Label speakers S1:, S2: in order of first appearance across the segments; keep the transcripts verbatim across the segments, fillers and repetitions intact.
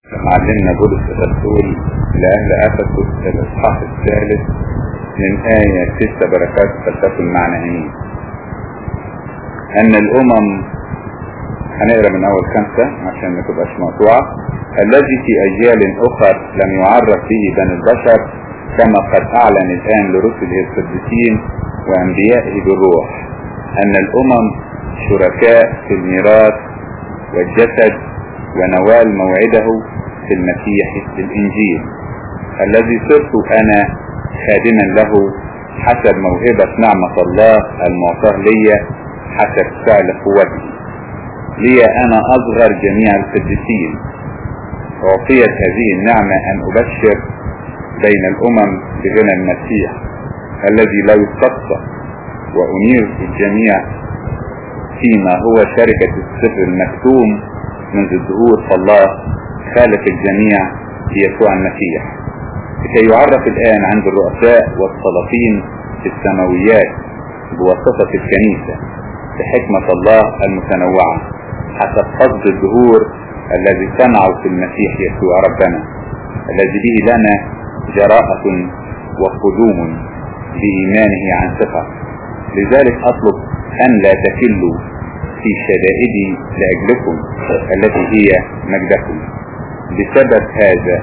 S1: علمنا بولس الرسول لأهل أفسس الإصحاح الثالث من آية ست بركات فلتكن معنا آمين. أن الأمم، هنقرأ من أول خمسة عشان ما تبقاش مقطوعة. الذي في أجيال أخر لم يعرف به بني البشر كما قد أعلن الآن لرسله القديسين وأنبيائه بالروح أن الأمم شركاء في الميراث والجسد ونوال موعده في المسيح في الإنجيل الذي صرت أنا خادما له حسب موهبة نعمة الله المعطاة لي حسب فعل قوته لي أنا أصغر جميع القديسين. أعطيت هذه النعمة أن أبشر بين الأمم بغنى المسيح الذي لا يستقصى وأنير الجميع فيما هو شركة السر المكتوم منذ الظهور فالله خالق الجميع في يسوع المسيح لكي يعرف الآن عند الرؤساء والسلاطين في السماويات بواسطة الكنيسة بحكمة الله المتنوعة حسب قصد الظهور الذي صنعه في المسيح يسوع ربنا الذي به لنا جراءة وقدوم بإيمانه عن ثقة. لذلك أطلب أن لا تكلوا في شدائدي لأجلكم التي هي مجدكم. بسبب هذا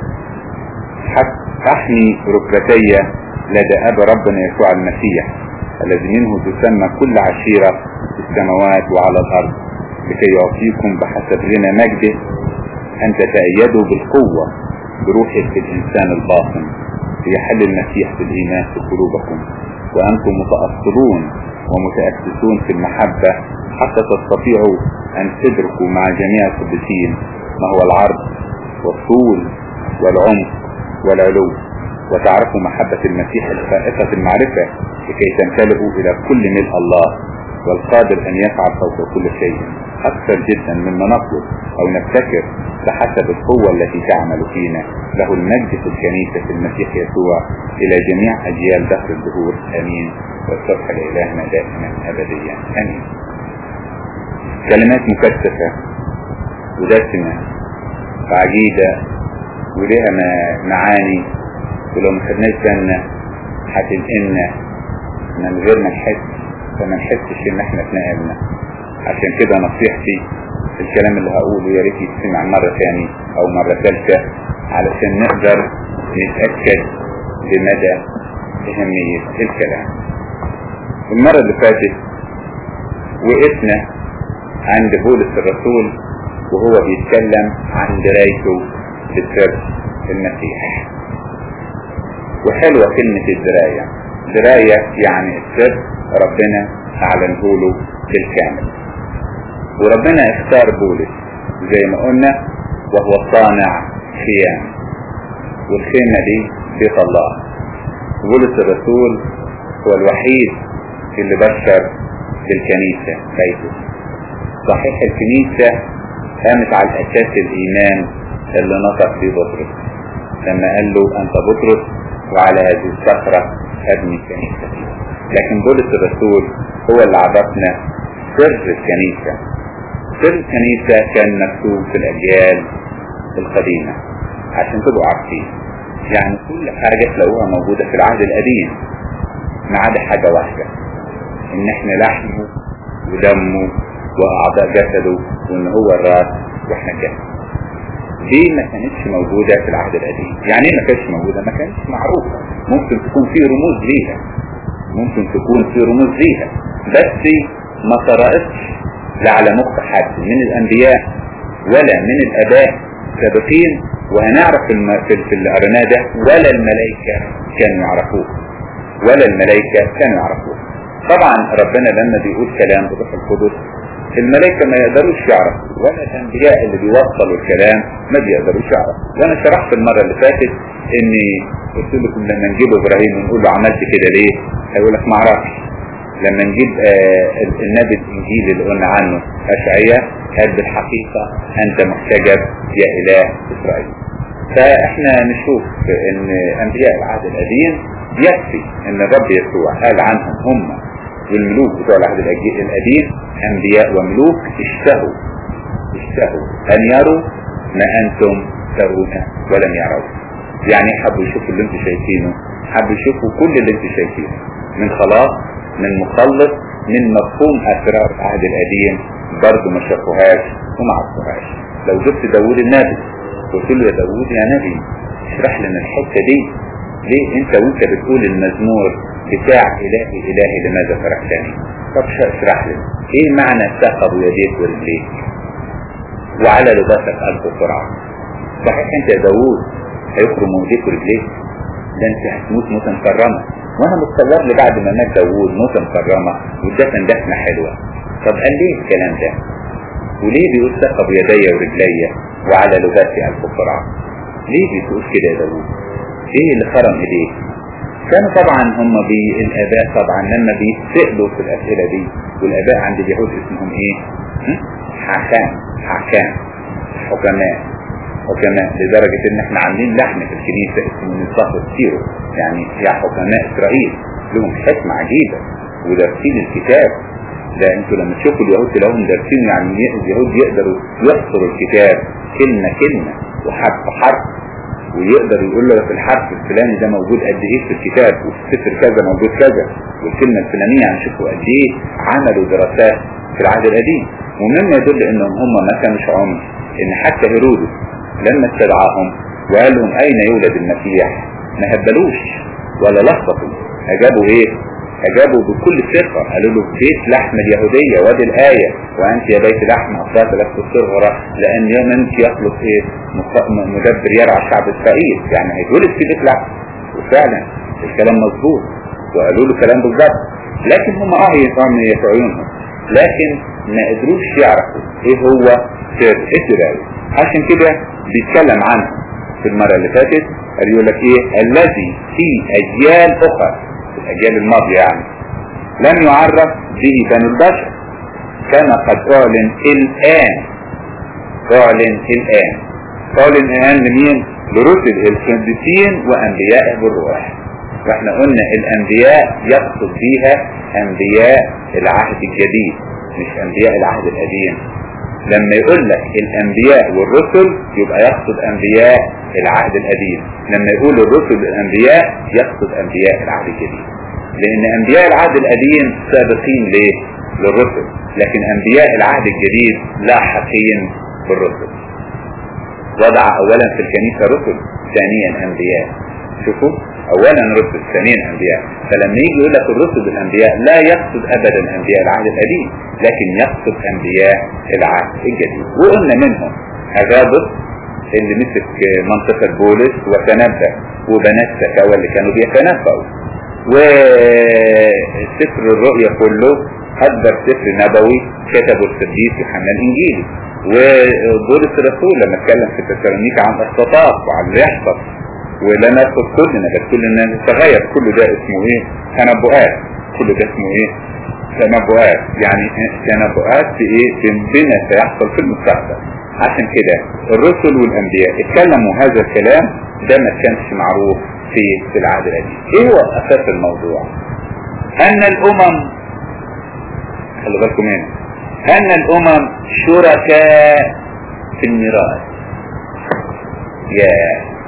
S1: أحمي ركبتي لدى أب ربنا يسوع المسيح الذي منه تسمى كل عشيرة في السماوات وعلى الأرض لكي يعطيكم بحسب غنى مجده أن تتأيدوا بالقوة بروحه في الإنسان الباطن ليحل المسيح في الإيمان في قلوبكم وأنتم متأصلون ومتأسسون في المحبة حتى تستطيعوا أن تدركوا مع جميع القديسين ما هو العرض والطول والعمق والعلو وتعرفوا محبة المسيح الفائقة المعرفة لكي تمتلئوا إلى كل ملء الله والقادر أن يفعل فوق كل شيء أكثر جدا مما نطلب أو نفتكر بحسب القوة التي تعمل فينا. له المجد في الكنيسة في المسيح يسوع إلى جميع أجيال دهر الدهور آمين. والصبح لإلهنا دائما أبديا آمين. كلمات مكثفة ودسمة وعجيبة ولها معاني ولو ما خدناش بالنا هتنقلنا من غير ما نحس فما نحسش ان احنا اتنقلنا. عشان كده نصيحتي في الكلام اللي هقوله يا ريت يتسمع مرة ثانية او مرة ثالثة علشان نقدر نتأكد بمدى اهمية الكلام. المرة اللي فاتت وقفنا عند بولس الرسول وهو بيتكلم عن درايته بسر المسيح. وحلوة كلمة الدراية. دراية يعني السر ربنا أعلنه له بالكامل وربنا اختار بولس زي ما قلنا وهو صانع خيام والخيمة دي بيت الله. بولس الرسول هو الوحيد اللي بشر بالكنيسة بيته. صحيح الكنيسة قامت على الأساس الإيمان اللي نطق فيه بطرس لما قال له أنت بطرس وعلى هذه الصخرة أبني الكنيسة. لكن بولس الرسول هو اللي عرفنا سر الكنيسة. سر الكنيسة كان مكتوب في الأجيال القديمة عشان تبقوا عارفين يعني كل حاجة تلاقوها موجودة في العهد القديم ما عدا حاجة واحدة إن إحنا لحمه ودمه وأعضاء جسده وإن هو الرأس وإحنا الجسد. دي ما كانتش موجودة في العهد القديم. يعني ما كانتش موجودة؟ ما كانتش معروفة. ممكن تكون في رموز ليها ممكن تكون في رموز ليها بس ما طرقتش لا على مخ حد من الأنبياء ولا من الآباء السابقين وهنعرف في اللي قريناه ده ولا الملائكة كانوا يعرفوه ولا الملائكة كانوا يعرفوه. طبعا ربنا لما بيقول كلام بروح القدس الملائكة ما يقدروش يعرفوا ولا الأنبياء اللي بيوصلوا الكلام ما بيقدروش يعرفوا. وانا شرحت المرة اللي فاتت اني قلت لكم لما نجيب ابراهيم ونقول له عملت كده ليه هيقول لك ما اعرفش. لما نجيب آه النبي الانجيل اللي قلنا عنه اشعياء قال بالحقيقة انت محتجب يا اله اسرائيل. فاحنا نشوف ان انبياء العهد القديم يكفي ان الرب يسوع قال عنهم هم والملوك بتوع العهد القديم انبياء وملوك اشتهوا اشتهوا ان يروا ما انتم يرون ولم يروا. يعني حبوا يشوفوا اللي انتوا شايفينه، حبوا يشوفوا كل اللي انتوا شايفينه من خلاص، من مخلص، من مفهوم اسرار العهد القديم برضه ما شافوهاش وما عرفوهاش. لو جبت داوود النبي قلت له يا داوود يا نبي اشرح لنا الحته دي، ليه انت وانت بتقول المزمور بتاع الهي الهي لماذا تركتني؟ طب اشرح لنا ايه معنى ثقبوا يديك ورجليك وعلى لباسك ألف سرعة؟ صحيح انت يا داوود هيخرموا ايديك ورجليك؟ ده انت هتموت موتة مكرمة. وانا متصور لي بعد ما مات داوود موتة مكرمة والدفن دفنة حلوة. طب قال ليه الكلام ده؟ وليه بيقول ثقبوا يدي ورجلي وعلى لباسي ألف سرعة؟ ليه بتقول كده يا داوود؟ ايه اللي خرم ايديك؟ كانوا طبعا هم بالاباء طبعا لما بيسألوا في الاسئلة دي، والاباء عند اليهود اسمهم ايه؟ حكام حكام حكماء حكماء لدرجة ان احنا عاملين لحن في الكنيسة اسمه نصاف السيرو، يعني يا حكماء اسرائيل لهم حكمة عجيبة ودارسين الكتاب. ده انتوا لما تشوفوا اليهود تلاقوهم دارسين، يعني اليهود يقدروا يحصروا الكتاب كلمة كلمة وحرف حرف، ويقدر يقول له في الحرف الفلاني ده موجود قد ايه في الكتاب، وفي السفر كذا موجود كذا، والكلمة الفلانية يعني شوفوا قد ايه عملوا دراسات في العهد القديم. ومما يدل انهم هم ما كانوش عمي، ان حتى هيرودس لما استدعاهم وقال لهم اين يولد المسيح ما هبلوش ولا لخبطوا، اجابوا ايه؟ اجابوا بكل ثقة، قالوا له بيت لحم اليهودية وادي الآية وانت يا بيت لحم اصلات لست الصغرى لان يوم انت يخلق ايه مدبر يرعى شعب اسرائيل، يعني هيتولد في بيت لحم. وفعلا الكلام مظبوط وقالوا له كلام بالظبط، لكن هم اه يفعلونهم لكن ما قدروش يعرفوا ايه هو سر اسرائيل. عشان كده بيتكلم عنه في المرة اللي فاتت، قال يقول لك ايه الذي في اجيال اخرى، الاجيال الماضية يعني لم يعرف به بنو البشر كما قد اعلن الان. اعلن الان اعلن الان لمين؟ لرسل القديسين وانبياء بالروح. واحنا قلنا الانبياء يقصد بيها انبياء العهد الجديد مش انبياء العهد القديم. لما يقول لك الانبياء والرسل يبقى يقصد انبياء العهد القديم، لما يقول الرسل الانبياء يقصد انبياء العهد الجديد، لان انبياء العهد القديم سابقين ليه؟ للرسل، لكن انبياء العهد الجديد لاحقين بالرسل. وضع اولا في الكنيسة رسل ثانيا انبياء. شوفوا اولا رسل ثانيا انبياء. فلما يجي يقول لك الرسل الانبياء لا يقصد ابدا انبياء العهد القديم، لكن يقصد انبياء العهد الجديد. وقلنا منهم اغابط اللي مسك منطقة بولس وتنبأ، وبنات سكاوى اللي كانوا بيتنبأوا، وسفر الرؤيا كله اكبر سفر نبوي كتبه القديس يوحنا الانجيلي. وبولس الرسول لما اتكلم في تسالونيكا عن اختطاف وعن يحصل ولا ناخد كلنا بس كلنا نتغير، كل ده اسمه ايه؟ تنبؤات. كل ده اسمه ايه؟ تنبؤات، يعني تنبؤات في ايه؟ بما سيحصل في المستقبل. عشان كده الرسل والانبياء اتكلموا هذا الكلام، ده ما كانش معروف في في العهد القديم. ايه هو اساس الموضوع؟ ان الامم، خلي بالكم هنا، ان الامم شركاء في الميراث. يا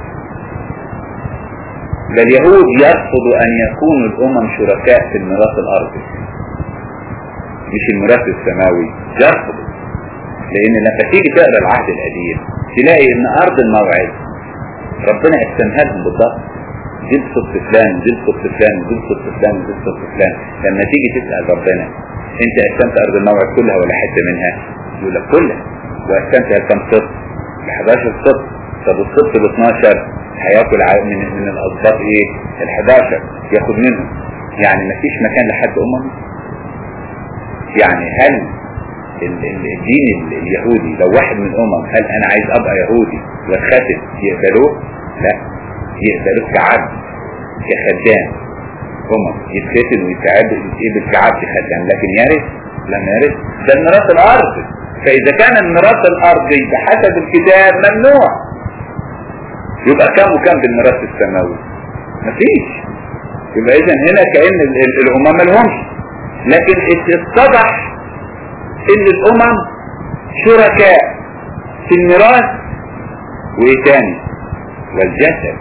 S1: ده اليهود يرفضوا ان يكونوا الامم شركاء في الميراث الارضي مش الميراث السماوي، يرفضوا. لان لما تيجي تقرا العهد القديم تلاقي ان ارض الموعد ربنا قسمها لهم بالضبط، دي الصف فلان دي الصف فلان دي الصف فلان دي الصف فلان. لما تيجي تسال ربنا انت قسمت ارض الموعد كلها ولا حته منها؟ يقول لك كلها. وقسمتها كم صف؟ ل حداشر صف. طب الصف ال اثناشر هياكل من من الاسباط ايه؟ ال حداشر ياخد منهم، يعني مفيش مكان لحد امم. يعني هل الدين اليهودي لو واحد من الامم قال انا عايز ابقى يهودي واتختم يقبلوه؟ لا، يقبلوه كعبد كخدام. امم يتختم ويتعب يتقبل كعبد خدام، لكن يرث لم يرث. ده الميراث الارضي. فاذا كان الميراث الارضي بحسب الكتاب ممنوع، يبقى كم وكم بالميراث السماوي؟ مفيش. يبقى اذا هنا كأن الامم مالهمش، لكن اتضح ان الامم شركاء في الميراث وايه تاني؟ والجسد.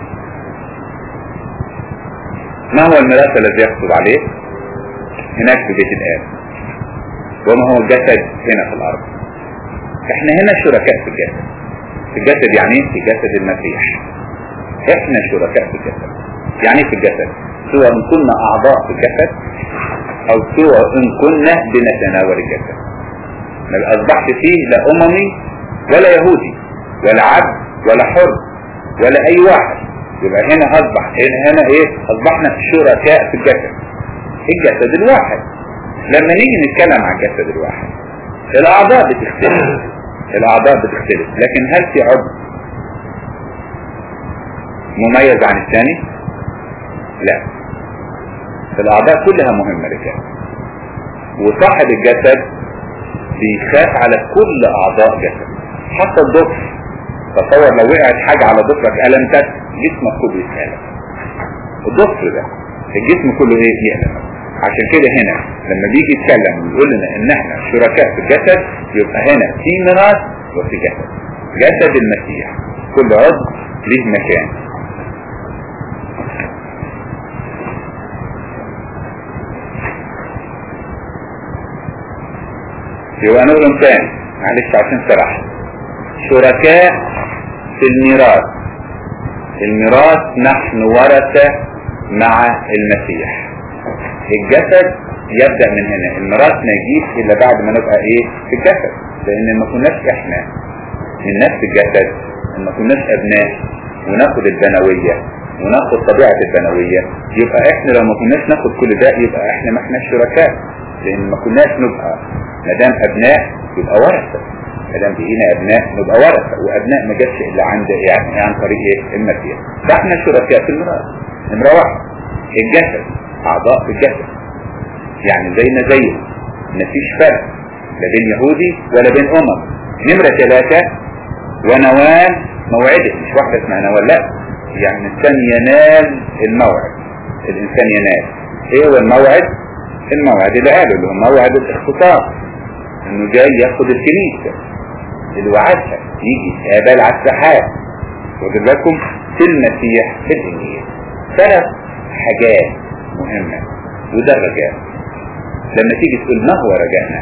S1: ما هو الميراث الذي يحصل عليه؟ هناك في بيت الآب. وما هو الجسد؟ هنا في الأرض. احنا هنا شركاء في الجسد. في الجسد يعني ايه؟ في جسد المسيح. احنا شركاء في الجسد. يعني ايه في الجسد؟ سواء ان كنا اعضاء في الجسد او سواء ان كنا بنتناول الجسد. ما اصبحت فيه لا اممي ولا يهودي ولا عبد ولا حر ولا اي واحد. يبقى هنا اصبح هنا, هنا ايه؟ اصبحنا شركاء في الجسد. الجسد الواحد. لما نيجي نتكلم عن الجسد الواحد الاعضاء بتختلف. الاعضاء بتختلف لكن هل في عضو مميز عن الثاني؟ لا. الاعضاء كلها مهمة لكده. وصاحب الجسد بيخاف على كل اعضاء جسد حتى الضفر. تصور لو وقعت حاجة على ضفرك ألمتك جسمك كله يتألم. الضفر ده الجسم كله ايه؟ يألم. عشان كده هنا لما بيجي يتكلم ويقول لنا ان احنا شركاء في الجسد يبقى هنا في ميراث وفي جسد. جسد المسيح كل عضو له مكان. يبقى نقول تاني معلش عشان سرح. شركاء في الميراث. الميراث نحن ورثة مع المسيح. الجسد يبدأ من هنا. الميراث ما يجيش الا بعد ما نبقى ايه؟ في الجسد. لان ما كناش احنا من نفس الجسد، ما كناش ابناء وناخد البنوية وناخد طبيعة البنوية، يبقى احنا لو ما كناش ناخد كل ده يبقى احنا ما احناش شركاء. لان ما كناش نبقى مدام ابناء يبقى ورثة. مدام بقينا ابناء نبقى ورثة. وابناء ما جاتش الا عند يعني عن طريق ايه؟ المسيح. فاحنا شركاء في الميراث. نمرة واحد الجسد، اعضاء في الجسد يعني زينا زيه، مفيش فرق لا بين يهودي ولا بين امم. نمرة ثلاثة ونوال موعده. مش واحدة اسمها نوال، لا، يعني الانسان ينال الموعد. الانسان ينال ايه هو الموعد؟ الموعد اللي قاله اللي هو موعد الاختصاص، انه جاي ياخد الكنيسة اللي وعدها يجي يتقابل على السحاب. واخد بالكم في المسيح في الانجيل ثلاث حاجات مهمة. وده الرجاء. لما تيجي تقول ما هو رجائنا؟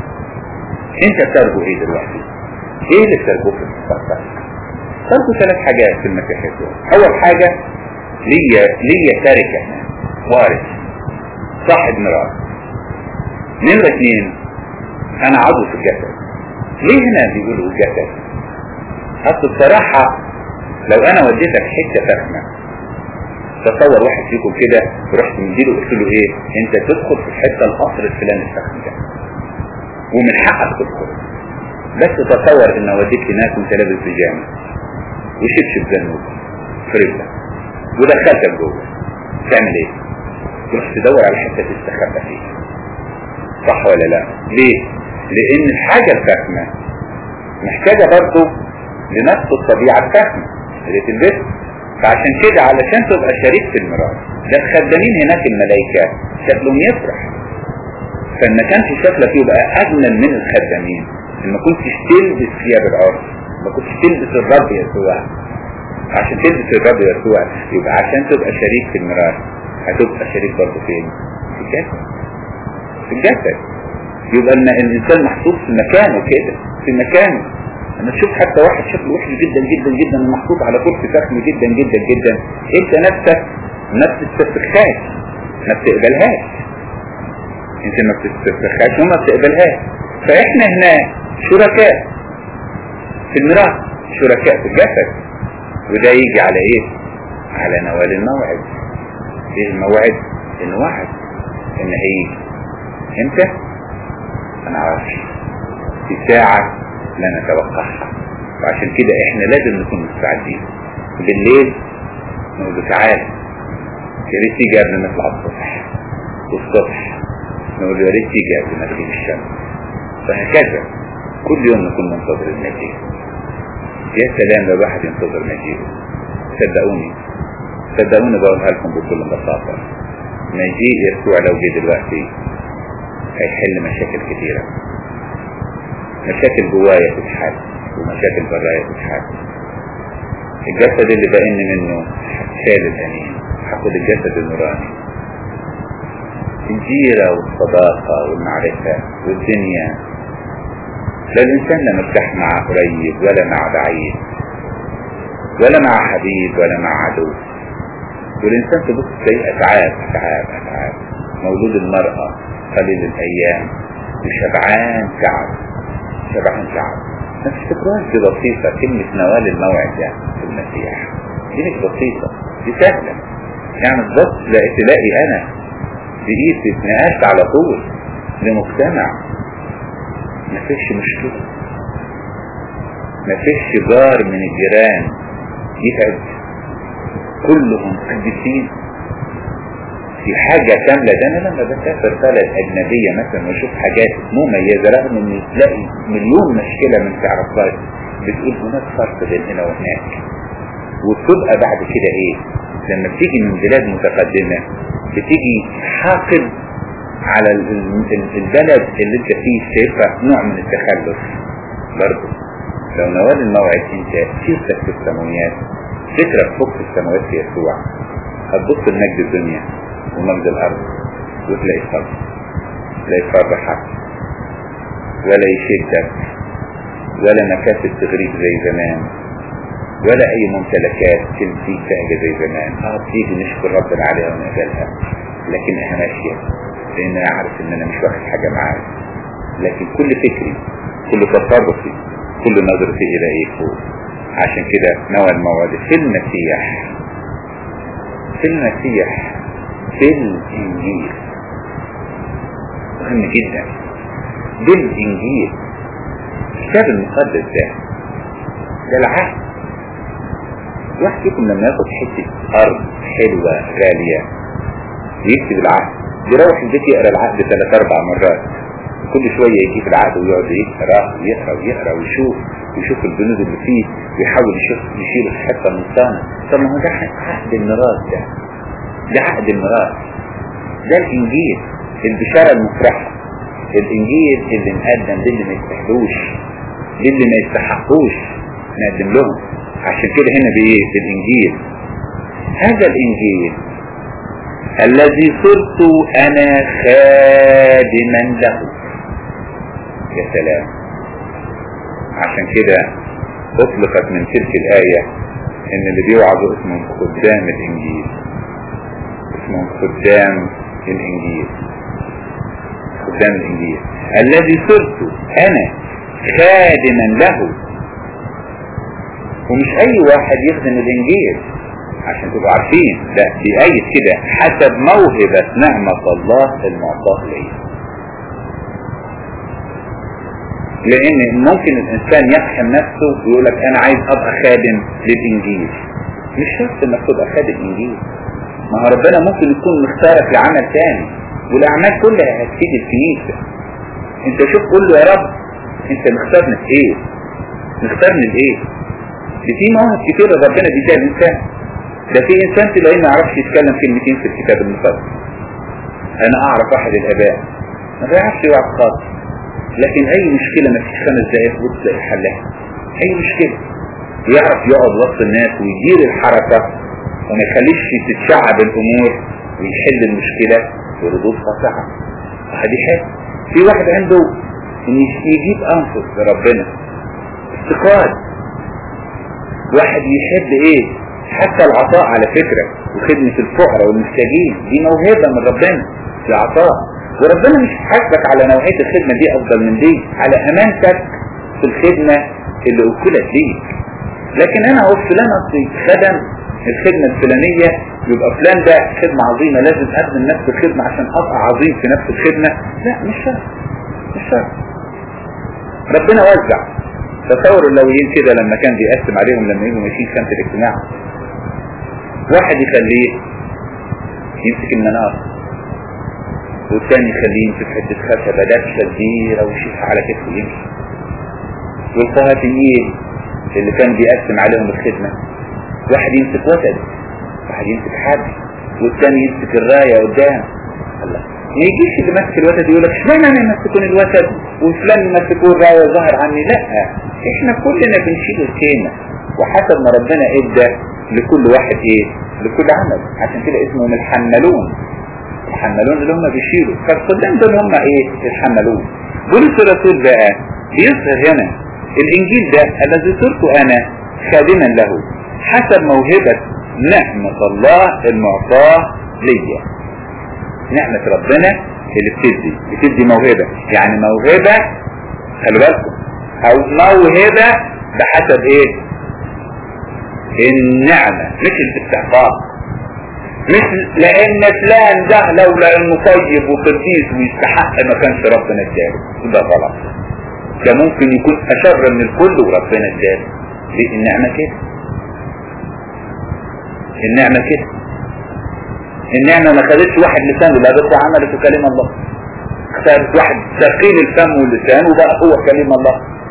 S1: انت بترجو ايه دلوقتي؟ ايه اللي بترجوه في المستقبل؟ ترجو ثلاث حاجات في المسيح يسوع. اول حاجة ليا ليا تاركة وارث صاحب ميراث. نمرة اثنين انا عضو في الجسد. ليه هنا بيقولوا الجسد؟ اصل الصراحة لو انا وديتك حتة فخمة، تصور واحد فيكم كده ورحت مديله قلت له ايه؟ انت تدخل في الحته القصر الفلاني الفخم ده ومن حقك تدخل، بس تصور ان اوديك هناك وانت لابس بيجامه وشبشب زنوب في رجلك ودخلتك جوه، تعمل ايه؟ تروح تدور على حته تستخبى فيها. صح ولا لا؟ ليه؟ لان الحاجه الفخمه محتاجه برضه لنفس الطبيعه الفخمه اللي تلبسها. فعشان كده علشان تبقى شريك في الميراث ده الخدامين هناك الملائكة شكلهم يفرح. فما كانش شكلك يبقى اجمل من الخدامين ان ما كنتش تلبس ثياب العرس، ما كنتش تلبس الرب يسوع. عشان تلبس الرب يسوع يبقى عشان تبقى شريك في الميراث هتبقى شريك برضه فين؟ في الجسد. في الجسد يبقى ان الانسان محطوط في مكانه كده، في مكانه. لما تشوف حتى واحد شكله وحش جدا جدا جدا ومحطوط على كرسي فخم جدا جدا جدا، انت نفسك ما بتستفخاش، ما بتقبلهاش. انت ما بتستفخاش وما بتقبلهاش. فاحنا هنا شركاء في الميراث، شركاء في الجسد. وده يجي على ايه؟ على نوال الموعد. ايه الموعد؟ انه وعد ان هيجي. امتى؟ انا عارفش، في ساعة لا نتوقعها. وعشان كده احنا لازم نكون مستعدين. بالليل نقول له تعالى يا ريت تيجي قبل ما نطلع الصبح، والصبح نقول له يا ريت تيجي قبل ما تغيب الشمس. فهكذا كل يوم نكون منتظر المجيء. يا سلام لو الواحد ينتظر مجيء. صدقوني صدقوني بقولها لكم بكل بساطة، مجيء يسوع لو جه دلوقتي هيحل مشاكل كثيرة. مشاكل جوايا تتحل ومشاكل برايا تتحل. الجسد اللي بقن منه شال الأنين، هاخد الجسد النوراني، الجيرة والصداقة والمعرفة والدنيا. لا الإنسان لا مرتاح مع قريب ولا مع بعيد ولا مع حبيب ولا مع عدو. والإنسان تبص تلاقيه أتعاب أتعاب أتعاب. مولود المرأة قليل الأيام وشبعان تعب شبعان تعب. ما تفتكروهاش دي بسيطة كلمة نوال الموعد ده في المسيح، دي مش بسيطة، دي سهلة. يعني بالضبط تلاقي أنا بقيت اتنقلت على طول لمجتمع ما فيش مشكلة، ما فيش جار من الجيران يتعب، كلهم قديسين في حاجة كاملة. ده انا لما بسافر بلد اجنبية مثلا واشوف حاجات مميزة رغم ان تلاقي مليون مشكلة من تعرفها، بتقول هناك فرق بين هنا وهناك. وتبقى بعد كده ايه لما بتيجي من بلاد متقدمة بتيجي حاقد على البلد اللي انت فيه، شايفها نوع من التخلف. برضه لو نوال الموعد انت سيرتك في السماويات، فكرك فوق السماوات في يسوع، هتبص لمجد الدنيا ومجد الارض وتلاقي فرق، لا يفرحك ولا يشدك ولا مكاسب تغريب زي زمان ولا اي ممتلكات تمسي تهجى زي زمان. اه بتيجي نشكر ربنا عليها ونقبلها، لكن انا ماشية لان انا عارف ان انا مش واخد حاجة معايا، لكن كل فكري كل تصرفي كل نظرتي الى ايه فوق. عشان كده نوى الموعد في المسيح، في المسيح في الانجيل مهم جدا. بالانجيل الكتاب المقدس ده ده العهد. واحد فيكم لما ياخد حتة ارض حلوة غالية يكتب العهد، يروح البيت يقرأ العهد ثلاث اربع مرات، كل شوية يجيب العهد ويقعد يقرأ ويقرأ ويقرأ ويشوف ويشوف البنود اللي فيه ويحاول يشوف يشيل الحتة من الصانع. طب ما هو ده عهد الميراث، ده ده عهد الميراث، ده الانجيل البشارة المفرحة، الانجيل اللي نقدم للي ما يستحقوش للي ما يستحقوش نقدم لهم. عشان كده هنا بايه بالانجيل، هذا الانجيل الذي صرت انا خادما له. يا سلام. عشان كده اطلقت من تلك الاية ان اللي بيوعظوا اسمهم خدام الانجيل، اسمهم خدام الانجيل، خدام الانجيل الذي صرت انا خادما له. ومش اي واحد يخدم الانجيل عشان تبقوا عارفين، لا بأيد كده حسب موهبة نعمة الله المعطاة ليه. لان ممكن الانسان يحكم نفسه ويقولك انا عايز ابقى خادم للانجيل. مش شرط انك تبقى خادم انجيل، ما هو ربنا ممكن يكون مختارك لعمل تاني، والاعمال كلها هتفيد الكنيسة. انت شوف قول له يا رب انت مختارني في ايه، مختارني لايه. دي في مواهب كتير ربنا بيديها الانسان. ده في انسان تلاقيه ما يعرفش يتكلم كلمتين في الكتاب المقدس. انا اعرف واحد الاباء ما بيعرفش يوعظ خالص، لكن اي مشكلة ما فيش خمس دقايق وتلاقي حلها. اي مشكلة يعرف يقعد وسط الناس ويدير الحركة وما يخليش تتشعب الامور ويحل المشكلة بردود قاطعة. هذه حاجة. في واحد عنده ان يجيب انفس لربنا، استقاد. واحد يحب ايه حتى العطاء على فكرة وخدمة الفقراء والمحتاجين، دي موهبة من ربنا العطاء. وربنا مش حاسبك على نوعية الخدمة دي افضل من دي، على امانتك في الخدمة اللي اكلت ليك. لكن انا اقول فلان اصلي خدم الخدمة الفلانية يبقى فلان ده خدمة عظيمة لازم اقدم نفس الخدمة عشان ابقى عظيم في نفس الخدمة. لا مش شرط، مش شرط. ربنا وزع. تصوروا اللويين كده لما كان بيقسم عليهم لما يجوا ماشيين خانة الاجتماع، واحد يخليه يمسك المنار والثاني يخليه يمسك حتة خشبة دبشة كبيرة ويشيلها على كتفه ويمشي. والقهاتيين اللي كان بيقسم عليهم الخدمة واحد يمسك وتد، واحد يمسك حبل، والثاني يمسك الراية قدام. الله، ما يجيش اللي ماسك الوتد يقول لك اشمعنى انا مسكون الوتد وفلان مسكون الراية ظاهر عني. لا، احنا كلنا بنشيل الخيمة وحسب ما ربنا ادى لكل واحد ايه لكل عمل. عشان كده اسمهم الحملون. الحملون اللي هم بيشيلوا، فالخدام دول هم ايه الحملون. بولس الرسول بقى بيظهر هنا الانجيل ده الذي صرت انا خادما له حسب موهبة نعمة الله المعطاة ليا. نعمة ربنا اللي بتدي بتدي موهبة، يعني موهبة خلي بالكم او موهبة بحسب ايه النعمة مش الاستحقاق. مش لان فلان ده لولا انه طيب وقديس ويستحق ما كانش ربنا اداله، ده غلط. ده ممكن يكون اشر من الكل وربنا اداله. ليه؟ النعمة كده. النعمة كده. النعمة ما خدتش واحد لسانه، لا بس عملت كلمة الله. خدت واحد ثقيل الفم واللسان وبقى هو كلمة الله.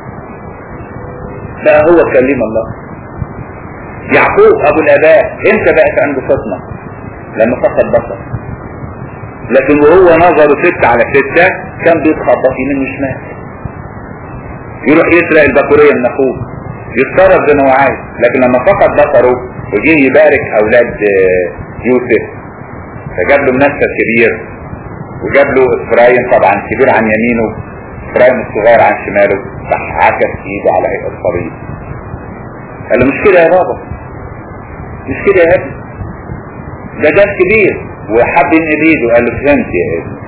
S1: بقى هو كلمة الله. يعقوب ابو الاباء امتى بقت عنده فطنة؟ لما فقد بصر. لكن وهو نظره ستة على ستة كان بيتخبط يمين وشمال. يروح يسرق البكورية من اخوه، يتصرف زي ما هو عايز. لكن لما فقد بصره وجه يبارك اولاد يوسف فجاب له منسى كبير وجاب له افرايم طبعا كبير عن يمينه، افرايم الصغير عن شماله، راح عكس ايده على هيئة الصليب. قال له مش كده يا بابا، مش كده يا ابني، ده جاب كبير وحب ينقل ايده. قال له فهمت يا ابني.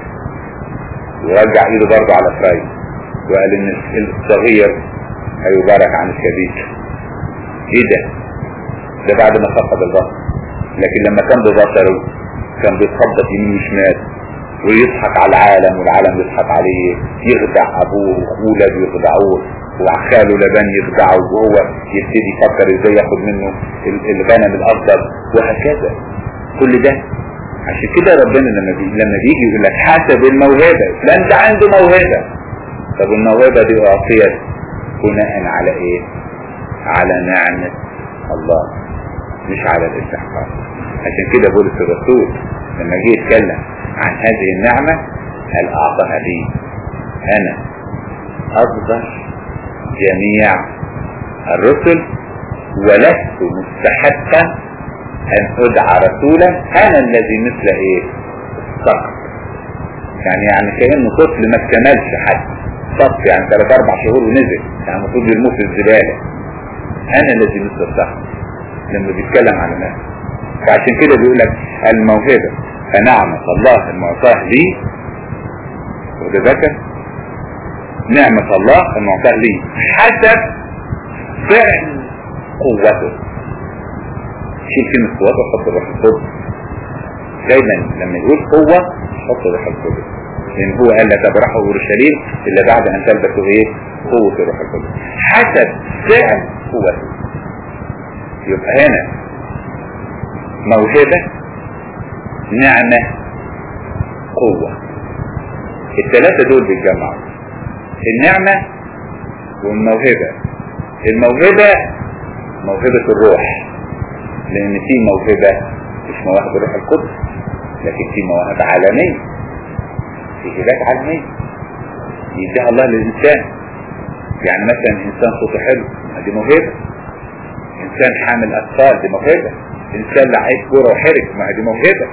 S1: ورجع ايده برضه على افرايم وقال ان الصغير هيبارك عن الكبير. ايه ده؟ ده بعد ما فقد البصر. لكن لما كان ببصره كان بيتخبط يمين وشمال ويضحك على العالم والعالم يضحك عليه، يخدع ابوه واولاد يخدعوه وخاله لبان يخدعه وهو يبتدي يفكر ازاي ياخد منه الغنم الافضل وهكذا. كل ده عشان كده ربنا لما بي... لما بيجي يقول لك حسب الموهبه، لا انت عنده موهبه. طب الموهبه دي اعطيت بناء على ايه؟ على نعمه الله مش على الاستحقاق. عشان كده بولس الرسول لما جه يتكلم عن هذه النعمه قال اعطاها لي انا اصغر جميع الرسل ولست مستحقا ان ادعى رسولا انا الذي مثل ايه سقط. يعني يعني كأنه طفل ما اكتملش حتى سقط، يعني ثلاث اربع شهور ونزل، يعني المفروض يرموه في الزباله. انا الذي مثل السقط لما بيتكلم عن نفسه. فعشان كده بيقول لك الموهبه فنعمه الله المعطاه لي، وده ذكر نعمة الله المعطاه لي حسب فعل قوته. شيل كلمة قوته وحط الروح القدس. دايما لما يقول قوة حط الروح القدس، لان هو قال لا تبرحوا اورشليم الا بعد ان تلبسوا ايه؟ قوة الروح القدس حسب فعل قوته. يبقى هنا موهبة، نعمة، قوة، الثلاثة دول بيتجمعوا. النعمة والموهبة. الموهبة موهبة الروح، لان في موهبة مش مواهب الروح القدس، لكن في مواهب عالمية، في هبات عالمية يديها الله للإنسان. يعني مثلا إنسان صوته حلو دي موهبة، إنسان حامل أطفال دي موهبة، إنسان لعيب كورة وحرك ما دي موهبة،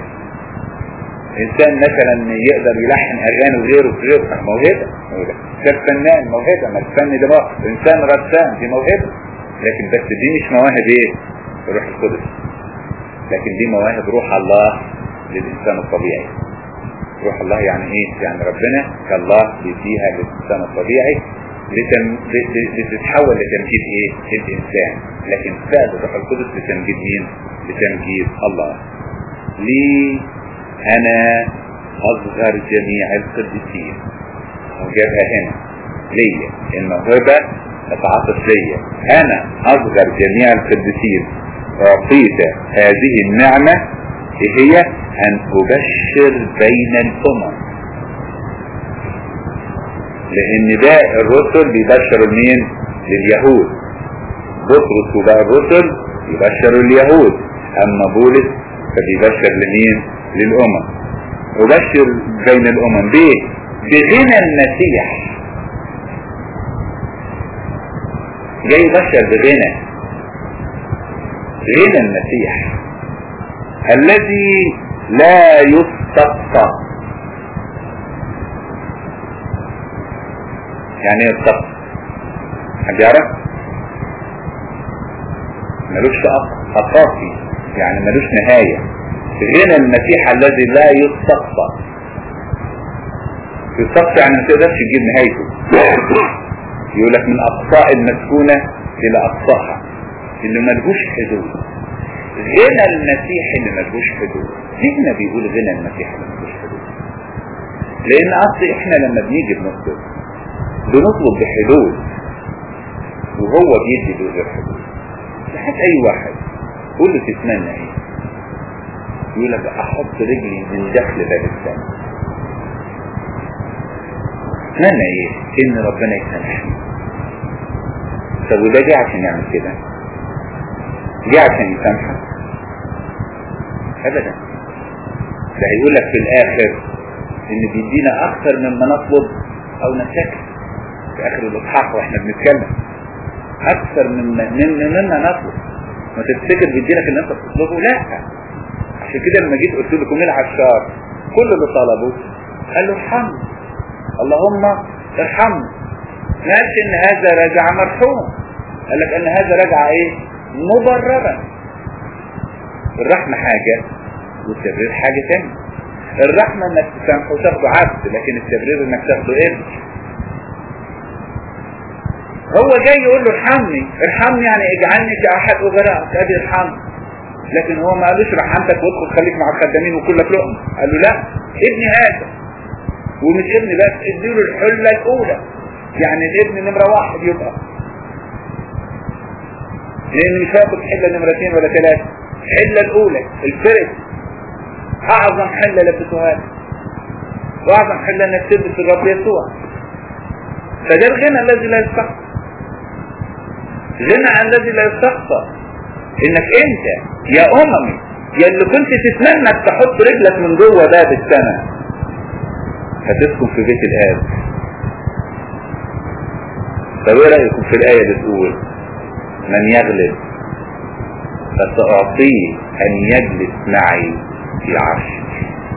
S1: إنسان مثلا يقدر يلحن أغاني وغيره وغيره موهبة. إنسان فنان موهبة، ما الفن ده بقى إنسان رسام دي موهبة. لكن بس دي مش مواهب إيه؟ الروح القدس، لكن دي مواهب روح الله للإنسان الطبيعي. روح الله يعني إيه؟ يعني ربنا كالله بيديها للإنسان الطبيعي لتم... لتتحول لتمجيد إيه؟ الإنسان. لكن فعل الروح القدس لتمجيد مين؟ لتمجيد الله. لي أنا أصغر جميع القديسين، وجابها هنا ليا الموهبة اتعاطف ليا. أنا أصغر جميع القديسين أعطيت هذه النعمة هي أن أبشر بين الأمم. لأن ده الرسل بيبشروا مين؟ لليهود. بطرس وبقى الرسل يبشروا اليهود، أما بولس فبيبشر لمين؟ للأمم. أبشر بين الأمم بيه؟ بغنى المسيح. جاي يبشر بغنى، غنى المسيح الذي لا يستقصى. يعني ايه يستقصى؟ حد يعرف؟ ملوش أقاصي، يعني ملوش نهاية. غنى المسيح الذي لا يستقصى. يستقصى يعني ما تقدرش تجيب نهايته. يقول لك من أقصاء المسكونة إلى أقصاها، اللي ملهوش حدود. غنى المسيح اللي ملهوش حدود. ليه هنا بيقول غنى المسيح اللي ملهوش حدود؟ لأن أصل إحنا لما بنيجي بنطلب بنطلب بحدود، وهو بيدي بغير حدود. لحد أي واحد قول له تتمنى إيه؟ يقول لك أحط رجلي من داخل باب السماء. اتمنى إيه؟ إن ربنا يسامحني. طب وده جه عشان يعمل كده؟ جه عشان يسامحك؟ أبدا. ده هيقول لك في الآخر إن بيدينا أكثر مما نطلب أو نتكل. في آخر الإصحاح وإحنا بنتكلم أكثر مما مما نطلب. ما تفتكر بيديلك اللي أنت بتطلبه؟ لا. عشان كده لما جيت قلت لكم العشار كل اللي طلبه قال له ارحمني، اللهم ارحمني. ما قالش إن هذا رجع مرحوم، قال لك أن هذا رجع إيه؟ مبررا. الرحمة حاجة والتبرير حاجة تانية. الرحمة انك تسامحه وتاخده عبد، لكن التبرير انك تاخده ابن. هو جاي يقول له ارحمني، ارحمني يعني اجعلني كأحد أجرائك، ادي ارحمني. لكن هو ما قالوش رحمتك وادخل خليك مع الخدامين وكلك لقمة. قال له لا، ابني هذا، ومش ابني بس، اديله الحلة الأولى. يعني الابن نمرة واحد يبقى، لأن مش هاخد حلة نمرتين ولا ثلاثة. الحلة الأولى الفرد، أعظم حلة لبسوها لك، وأعظم حلة إنك تلبس الرب يسوع. فده الغنى الذي لا يستقصى. الغنى الذي لا يستقصى إنك أنت يا أممي يا اللي كنت تتمنى تحط رجلك من جوه باب السماء هتسكن في بيت الآب. طب إيه رأيكم في الآية اللي بتقول من يغلب فسأعطيه أن يجلس معي في عرشك؟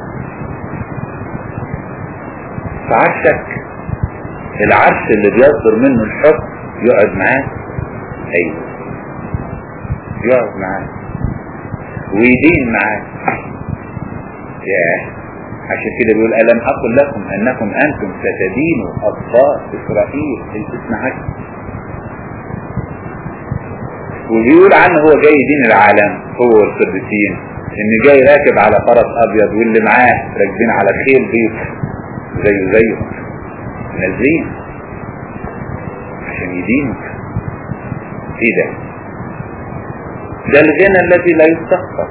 S1: في عرشك، العرش اللي بيصدر منه الحكم يقعد معاك. أيوه، يقعد معاك ويدين معاك. ياه، عشان كده بيقول ألم أقل لكم أنكم أنتم ستدينوا أطفال إسرائيل الاسم عكس. وبيقول عنه هو جاي دين العالم هو والقديسين، ان جاي راكب على فرس ابيض واللي معاه راكبين على خيل بيض زيه زيهم نازلين عشان يدينوا. ايه ده؟ ده الغنى الذي لا يستقصى.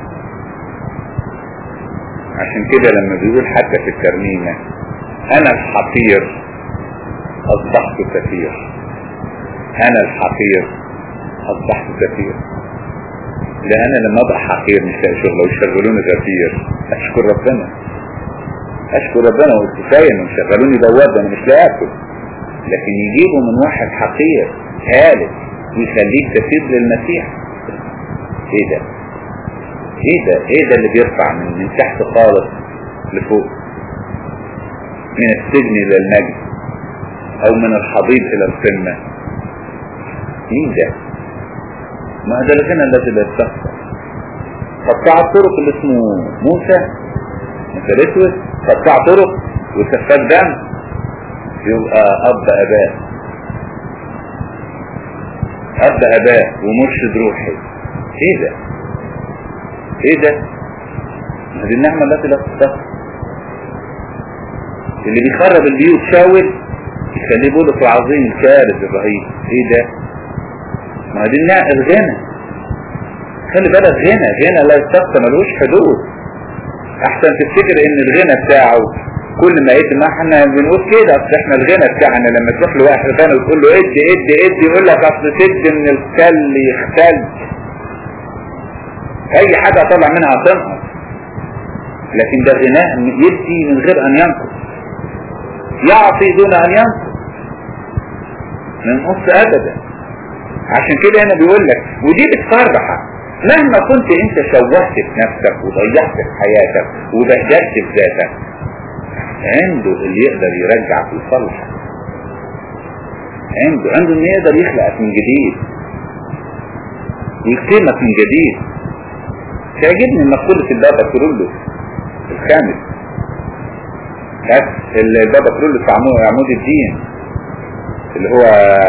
S1: عشان كده لما بيقول حتى في الترنيمة انا الحقير اصبحت كثير، انا الحقير اصبحت كثير. لان لما ابقى حقير مش لاقي شغل ويشغلوني غفير، اشكر ربنا، اشكر ربنا وكفايه انهم شغلوني بواب انا مش لاقي اكل. لكن يجيبوا من واحد حقير هالك ويخليك تفيد للمسيح. ايه ده؟ ايه ده؟ ايه ده اللي بيرفع من, من تحت خالص لفوق، من السجن الى المجد او من الحضيض الى القمه؟ ايه ده؟ ما هذا الغنى الذي لا يستقصى. قطاع الطرق اللي اسمه موسى موسى الاسود، قطاع طرق وسفاك دم، يبقى اب اباء، اب اباء ومرشد روحي. ايه ده؟ ايه ده؟ هذه النعمة التي لا تستقصى. اللي بيخرب البيوت شاول يخليه بولس العظيم الكارث الرهيب. ايه ده؟ ما دي الغنى. خلي بالك، غنى غنى لا يستقصى ملوش حدود. احسن تفتكر ان الغنى بتاعه كل ما يتم. احنا بنقول كده، اصل احنا الغنى بتاعنا لما تروح لواحد غنى وتقول له ادي ادي ادي يقول لك اصل سد من الكل يختل، اي حاجه طلع منها تنقص. لكن ده غناء يدي من غير ان ينقص، يعطي دون ان ينقص، ما ينقص ابدا. عشان كده هنا بيقول لك، ودي بتفرح مهما كنت انت شوهت في نفسك وضيعت في حياتك وبهدلت في ذاتك، عنده اللي يقدر يرجعك ويصلحك. عنده عنده اللي يقدر يخلقك من جديد ويقيمك من جديد. تعجبني مقولة البابا كيرلس الخامس، البابا كيرلس عمود الدين اللي هو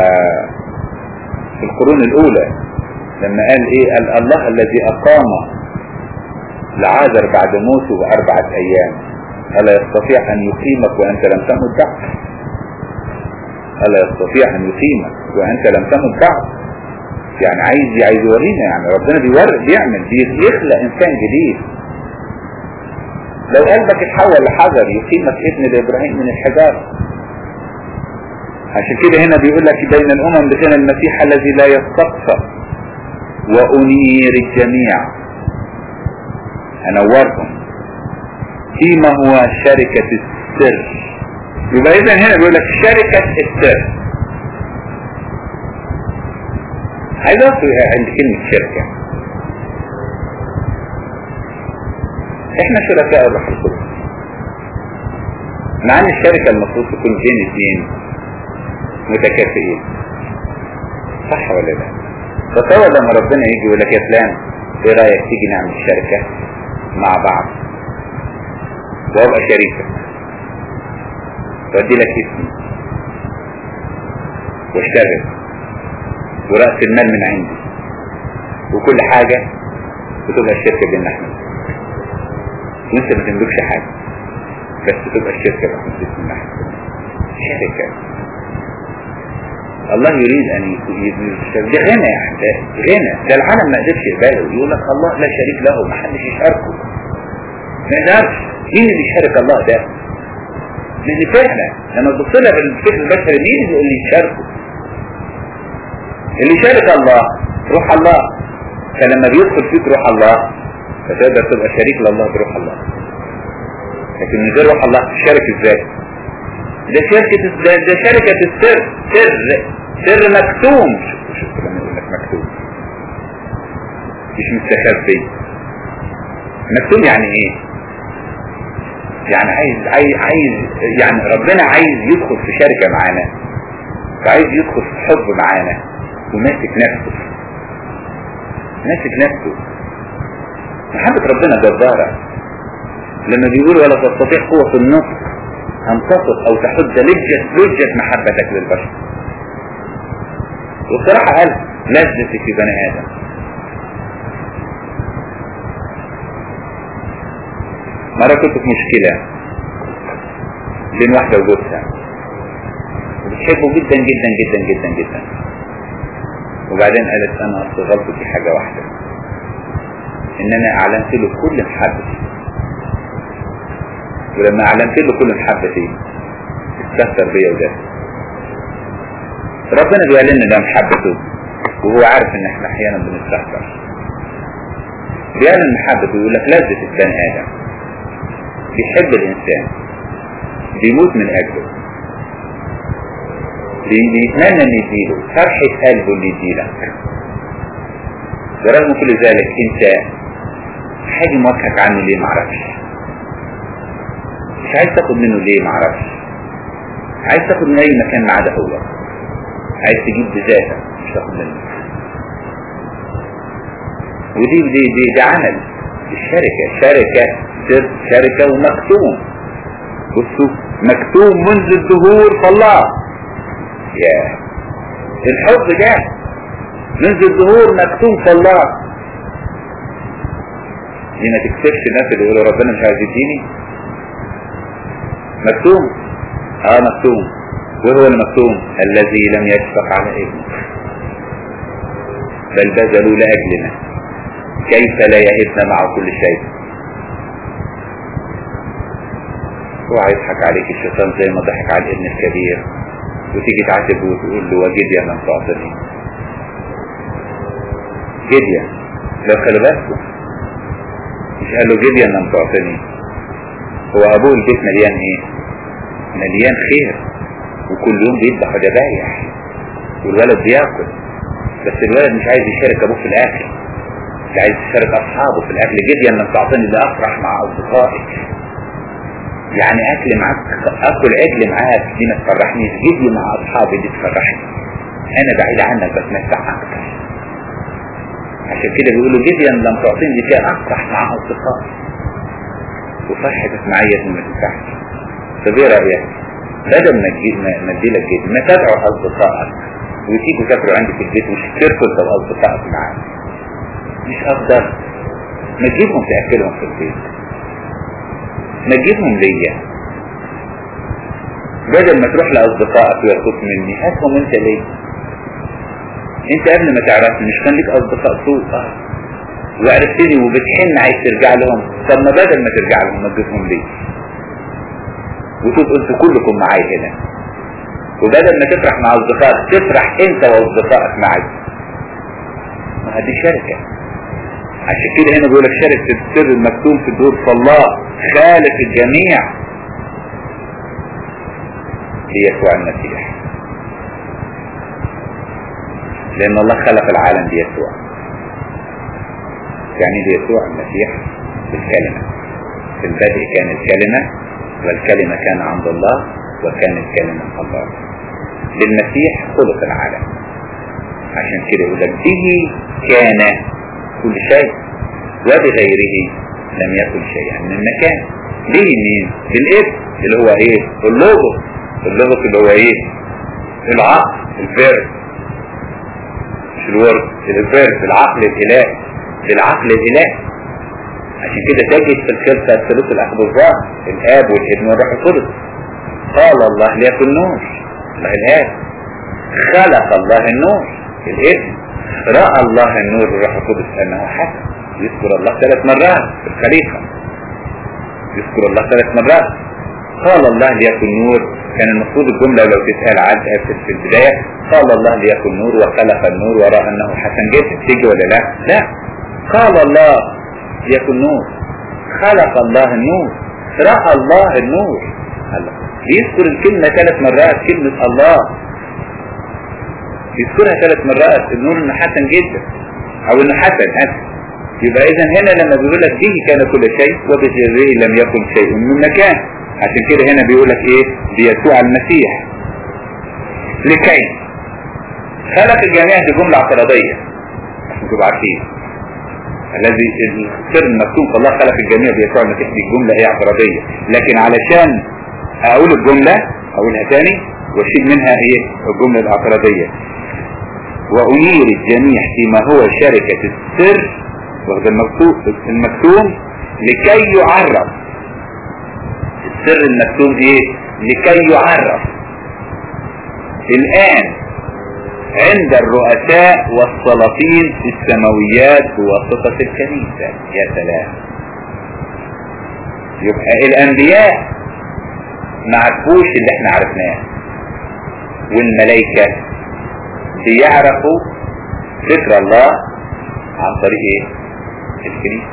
S1: في القرون الأولى، لما قال ايه؟ قال الله الذي أقام لعازر بعد موته بأربعة أيام ألا يستطيع أن يقيمك وأنت لم تمت بعد؟ ألا يستطيع أن يقيمك وأنت لم تمت بعد؟ يعني عايز عايز يورينا يعني ربنا بيوري بيعمل بيخلق إنسان جديد. لو قلبك اتحول لحجر يقيمك ابن لإبراهيم من الحجارة. عشان كده هنا بيقول لك بين الأمم بين المسيح الذي لا يستقصى وأنير الجميع، أنورهم فيما هو شركة السر. يبقى إذا هنا بيقول لك شركة السر. عايز أقول عند كلمة شركة، إحنا شركاء الروح القدس، مع أن الشركة المفروض تكون بين اثنين متكافئين، صح ولا لا؟ تصور لما ربنا يجي يقول لك يا فلان ايه رايك تيجي نعمل شركة مع بعض وابقى شريكك وادي لك اسمي واشتغل ورأس المال من عندي وكل حاجة بتبقى الشركة بيننا احنا وانت ما تملكش حاجة بس تبقى الشركة بيننا احنا شركة. الله يريد ان يشارك. ده غنى يعني ده غنى، ده العالم ما قدرش يقبله. يقول لك الله لا شريك له، ما حدش يشاركه، ما يقدرش. مين اللي يشارك الله ده؟ لان فعلا لما تبص لها بالفكر البشري مين اللي يشاركه؟ اللي يشارك الله روح الله. فلما بيدخل فيك روح الله فتقدر تبقى شريك لله بروح الله. لكن من غير روح الله تشارك ازاي؟ ده شركة ده, ده شركة السر، سر سر مكتوم. شوف شوف لما يقول لك مكتوم مش مستخبي. مكتوم يعني ايه؟ يعني عايز عايز عايز يعني ربنا عايز يدخل في شركة معانا، وعايز يدخل في حب معانا، وماسك نفسه ماسك نفسه. محبة ربنا جبارة. لما بيقول ولا تستطيع قوة النصر أن تصف أو تحد لجة لجة محبتك للبشر. وبصراحة قال لذتي في بني آدم. مرة كنت في مشكلة بين واحدة وجوزها وبتحبه جدا جدا جدا جدا جدا، وبعدين قالت أنا أصل غلطتي حاجة واحدة، إن أنا أعلنت له كل محبتي، ولما أعلنت له كل محبتي استهتر بيا وده. ربنا بيعلن ده محبته وهو عارف إن إحنا أحيانا بنستهتر. بيعلن محبته ويقول لك لذة البني آدم، بيحب الإنسان، بيموت من أجله، بيتمنى ان يديله فرحة قلبه اللي يديلك. ورغم كل ذلك انت حاجة موكك عنه ليه معرفش، مش عايز تاخد منه ليه معرفش، عايز تاخد من اي مكان ما عدا هو، عايز تجيب بذاتك مش تاخد منه. ودي دي دي دي عمل الشركة، شركة شركة ومكتوم. بصوا مكتوم منذ الدهور فالله. يا الحب ده منذ الظهور مكتوم في الله. دي ما تكسبش الناس اللي يقولوا ربنا مش عايز يديني. مكتوم اه مكتوم. وهو المكتوم الذي لم يشفق على ابنه بل بذلوا لأجلنا كيف لا يهبنا معه كل شيء. هو هيضحك عليك الشيطان زي ما ضحك على الابن الكبير، وتيجي تعاتبه وتقول له وجديا لم تعطني. جديا لو خلي بالكم مش قال له جديا لم تعطني. هو ابوه البيت مليان ايه؟ مليان خير، وكل يوم بيذبح ذبايح والولد بياكل، بس الولد مش عايز يشارك ابوه في الاكل، اللي عايز يشارك اصحابه في الاكل جدا لما تعطيني ده افرح مع اصدقائي. يعني اكل معاك، اكل عجل معاك دي ما تفرحنيش، جدي مع اصحابي دي تفرحني، انا بعيد عنك بتمتع اكتر. عشان كده بيقولوا جديا لم تعطيني شيء افرح مع اصدقائي، وفرحتك معايا ما تنفعش. طب ايه رايك بدل ما تجيب ما اديلك جدي ما تدعو اصدقائك وتيجوا تاكلوا عندي في البيت وتشتركوا انت واصدقائك معاك؟ مش افضل ما تجيبهم تاكلهم في البيت، ما تجيبهم ليا بدل ما تروح لاصدقائك وياخدوا مني، هاتهم انت ليه. انت قبل ما تعرفني مش كان ليك اصدقاء سوء اه وعرفتني وبتحن عايز ترجع لهم، طب ما بدل ما ترجع لهم ما تجيبهم ليه وتبقوا انتوا كلكم معايا هنا، وبدل ما تفرح مع اصدقائك تفرح انت واصدقائك معايا. ما هذه شركه. عشان كده هنا بيقول لك شركه السر المكتوم في الدور فالله خالق الجميع ليسوع المسيح، لان الله خلق العالم بيسوع. يعني بيسوع المسيح بالكلمة، في البدء كان الكلمة والكلمة كان عند الله وكان الكلمة الله. للمسيح خلق العالم. عشان كده يقول لك به كان كل شيء وبغيره لم يكن شيئا من مكان. ليه مين؟ بالاسم اللي هو ايه؟ اللوغوس. اللوغوس اللي هو ايه؟ العقل، الفرد، مش الورد، الفرد، العقل الالهي، العقل الالهي. عشان كده تجد في الخلفة الثالوث الاخبار الاب والابن والروح القدس. قال الله ليكن نور، الله الاب. خلق الله النور، الابن. رأى الله النور والروح القدس انه حسن. يذكر الله ثلاث مرات في الخليقة، يذكر الله ثلاث مرات. قال الله ليكن نور، كان المفروض الجملة لو تسأل عنها في البداية قال الله ليكن نور وخلق النور ورأى انه حسن جدا، تيجي ولا لا؟ لا. قال الله ليكن نور، خلق الله النور، رأى الله النور. الله يذكر الكلمة ثلاث مرات، كلمة الله يذكرها ثلاث مرات، النور انه حسن جدا او انه حسن حسن. يبقى اذا هنا لما بيقول لك به كان كل شيء وبغيره لم يكن شيء من مكان. عشان كده هنا بيقول لك ايه؟ بيسوع المسيح لكي خلق الجميع. دي جملة اعتراضية عشان تبقوا عارفين. الذي السر المكتوم فالله خلق الجميع بيسوع المسيح، دي جملة هي اعتراضية، لكن علشان اقول الجملة اقولها تاني واشيل منها ايه؟ الجملة الاعتراضية. وأنير الجميع فيما هو شركة السر وهذا المكتوم لكي يعرف. السر المكتوم ايه؟ لكي يعرف الآن عند الرؤساء والسلاطين في السماويات بواسطة الكنيسة. يا سلام. يبقى الأنبياء ما عرفوش اللي احنا عرفناه، والملائكة بيعرفوا ذكر الله عن طريق ايه؟ الكنيسة.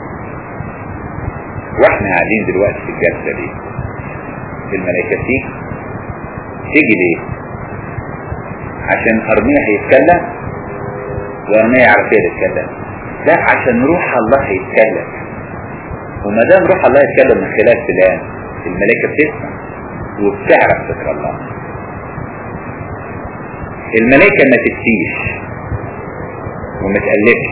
S1: واحنا قاعدين دلوقتي في الجلسة دي الملائكة تيجي تيجي ليه؟ عشان أرميا هيتكلم وأرميا يعرف ايه يتكلم؟ لا، عشان روح الله هيتكلم. وما دام روح الله يتكلم من خلال فلان الملائكة بتسمع وبتعرف ذكر الله. الملائكة ما تفتيش وما تقلبش،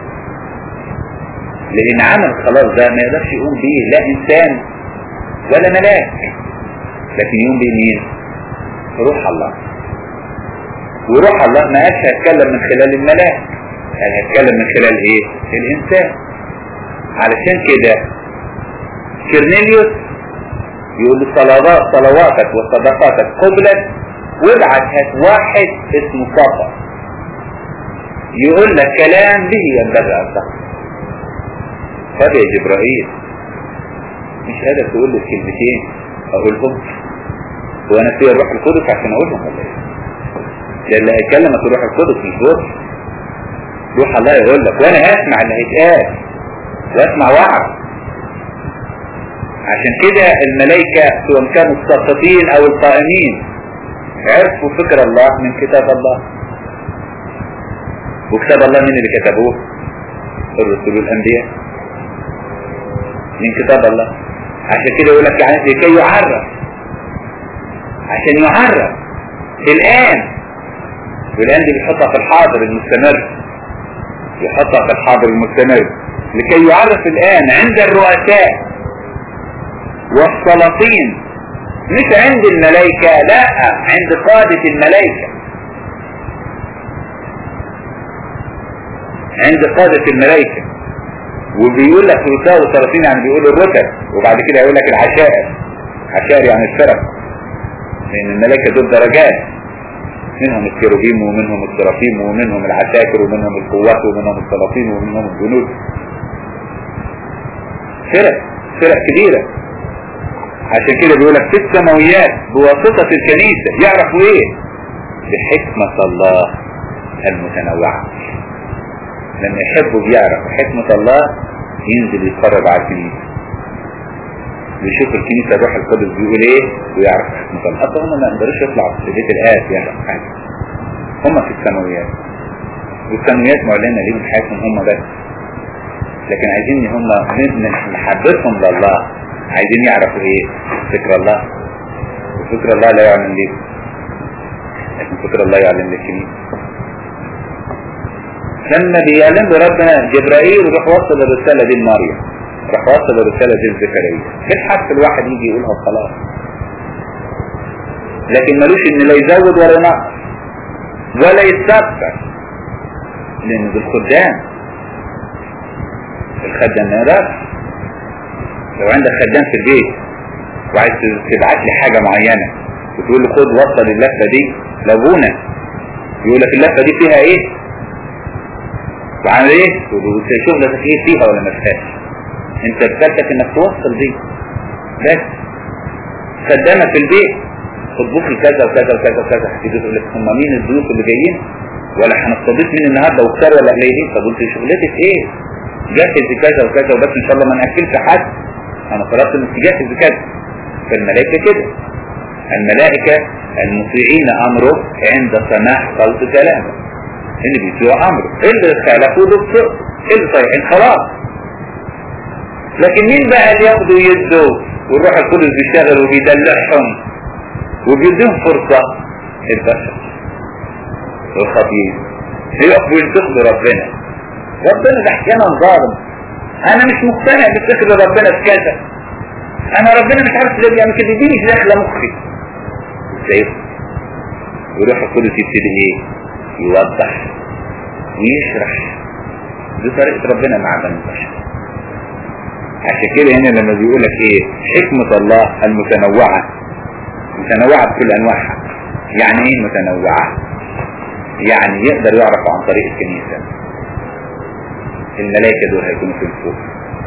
S1: لان عمل خلاص ده ما يقدرش يقوم بيه لا انسان ولا ملاك، لكن يقوم بيه مين؟ روح الله. وروح الله ما قالش هيتكلم من خلال الملاك، قال هيتكلم من خلال ايه؟ الانسان. علشان كده كرنيليوس يقول له صلوات صلواتك وصدقاتك قبلت وابعت هات واحد اسمه صفا يقول لك كلام به ينبغي ان تقول. طب يا جبرائيل مش قادر تقول له كلمتين اقولهم وانا في الروح القدس عشان اقولهم ولا ايه؟ ده اللي هيكلمك الروح القدس مش روح روح الله يقول لك، وانا هسمع اللي هيتقال واسمع واعرف. عشان كده الملائكة سواء كانوا الساقطين او القائمين عرفوا فكر الله من كتاب الله. وكتاب الله مين اللي كتبوه؟ الرسل والانبياء من كتاب الله. عشان كده يقول لك يعني لكي يعرف، عشان يعرف الان، والان دي بيحطها في الحاضر المستمر، يحطها في الحاضر المستمر لكي يعرف الان عند الرؤساء والسلاطين، مش عند الملائكة، لا عند قادة الملائكة، عند قادة الملائكة. وبيقول لك رؤساء وسلاطين يعني بيقول الرتب، وبعد كده يقول لك العشائر، عشائر يعني الفرق، لان الملائكة دول درجات، منهم الكيروبيم ومنهم السرافيم ومنهم العساكر ومنهم القوات ومنهم السلاطين ومنهم الجنود، فرق فرق كبيرة. عشان كده بيقولك في السماويات بواسطة الكنيسة يعرفوا ايه؟ بحكمة الله المتنوعة. لما يحبوا بيعرفوا حكمة الله ينزل يتفرج على الكنيسة ويشوف الكنيسة روح القدس بيقول ايه ويعرف حكمة الله. اصلا هم ما يقدروش يطلعوا في بيت الآيات يعرف حاجة، هم في السماويات، والسماويات معلنة ليهم حياتهم هم بس، لكن عايزين هم من محبتهم لله عايزين يعرفوا ايه؟ فكر الله. وفكر الله لا يعلن ليه، لكن فكر الله يعلن للكنيسة. لما بيعلن ربنا جبرائيل وراح وصل الرسالة دي لمريم، راح وصل الرسالة دي لزكريا، مش حرف الواحد يجي يقولها وخلاص، لكن ملوش ان لا يزود ولا ينقص ولا يتسبب، لان دول خدام. الخدام ده لو عندك خدام في البيت وعايز تبعت لي حاجة معينة وتقول له خد وصل اللفة دي لابونا، يقول لك اللفة دي فيها ايه وعامل ايه وشغلتك ايه فيها ولا ما فيهاش، انت بتاعتك انك توصل دي بس. خدامك في البيت تطبخ لي كذا وكذا وكذا وكذا، هتيجي تقول لك هم مين الضيوف اللي جايين ولا هنستضيف مين النهارده وكتار ولا قليلين، طب انت شغلتك ايه؟ جهز كذا وكذا وبس ان شاء الله ما ناكلش حد، انا طلبت انك تجهز كذا. فالملائكة كده، الملائكة المطيعين امره عند سماع صوت كلامه، اللي بيطيعوا امره، اللي خالفوا بالصدق، اللي طايعين خلاص. لكن مين بقى اللي ياخدوا يدوا والروح القدس بيشتغل وبيدلعهم وبيديهم فرصة؟ البشر والخطيئين يقفوا ينتقدوا ربنا. ربنا ده احيانا ظالم، انا مش مقتنع بفكر ربنا في كذا، انا ربنا مش عارف ليه بيعمل كده، دي مش داخله مخي. ازاي؟ وروح القدس يبتدي ايه؟ يوضح ويشرح. دي طريقه ربنا مع بني البشر. عشان كده هنا لما بيقول لك ايه؟ حكمه الله المتنوعه، متنوعه بكل انواعها. يعني ايه متنوعه؟ يعني يقدر يعرف عن طريق الكنيسه. الملائكة دول هيكونوا في الفوق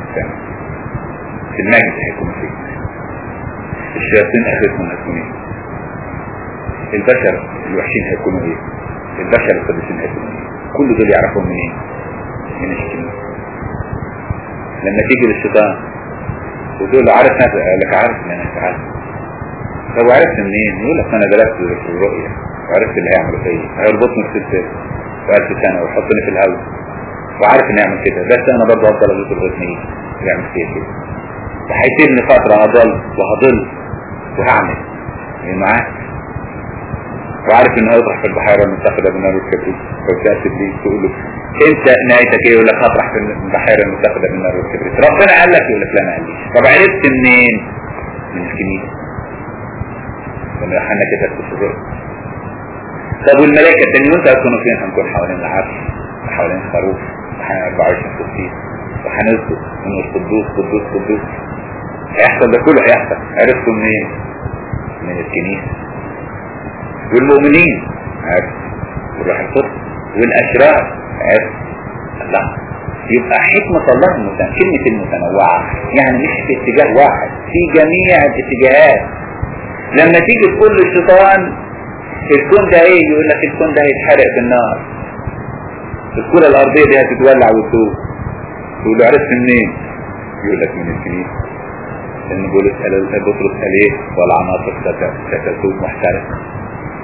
S1: في المجد، هيكونوا فيه الشياطين اخرتهم هيكونوا ايه، البشر الوحشين هيكونوا ايه، البشر القدسين هيكونوا ايه، كل دول يعرفون من ايه؟ من الكنيسة. لما تيجي للشيطان وتقول له عارف نفسك، قال لك عارف ان انا عارف. طب وعرفت منين؟ يقول لك انا درست في الرؤية وعرفت اللي هيعملوا فيا، هيربطني في ست وألف سنة ويحطني في الهواء وعارف ان يعمل كده، بس انا برضه افضل ادوس الرسمية يعمل فيها كده، وهيسيبني فترة اضل وهضل وهعمل ايه معاك، وعارف انه هيطرح في البحيرة المتخذة بالنار والكبريت، فبتأسف ليه تقول له انت نهايتك ايه؟ يقول لك هطرح في البحيرة المتخذة بالنار والكبريت. ربنا قال لك؟ يقول لك لا ما قاليش. طب عرفت منين؟ من الكنيسة لما يوحنا كتب في الرؤيا. طب والملائكة التاني وانت هتكونوا فين؟ هنكون حوالين العرش وحوالين الخروف وحوالين أربعة وعشرين قديس وهنذكر من القدوس قدوس قدوس. هيحصل ده كله هيحصل. عرفتوا منين؟ من الكنيسة. والمؤمنين عرف، والروح القدس والأشرار عرف. لا يبقى حكمة الله المتنوعة، كلمة المتنوعة يعني مش في اتجاه واحد، في جميع الاتجاهات. لما تيجي تقول للشيطان الكون ده ايه؟ يقول لك الكون ده هيتحرق بالنار، الكرة الارضية دي هتتولع وتدوب. تقول له عرفت منين؟ يقول لك من الكنيسة، لان بولس قال بطرس قال ايه؟ والعناصر ستتوب محترقة.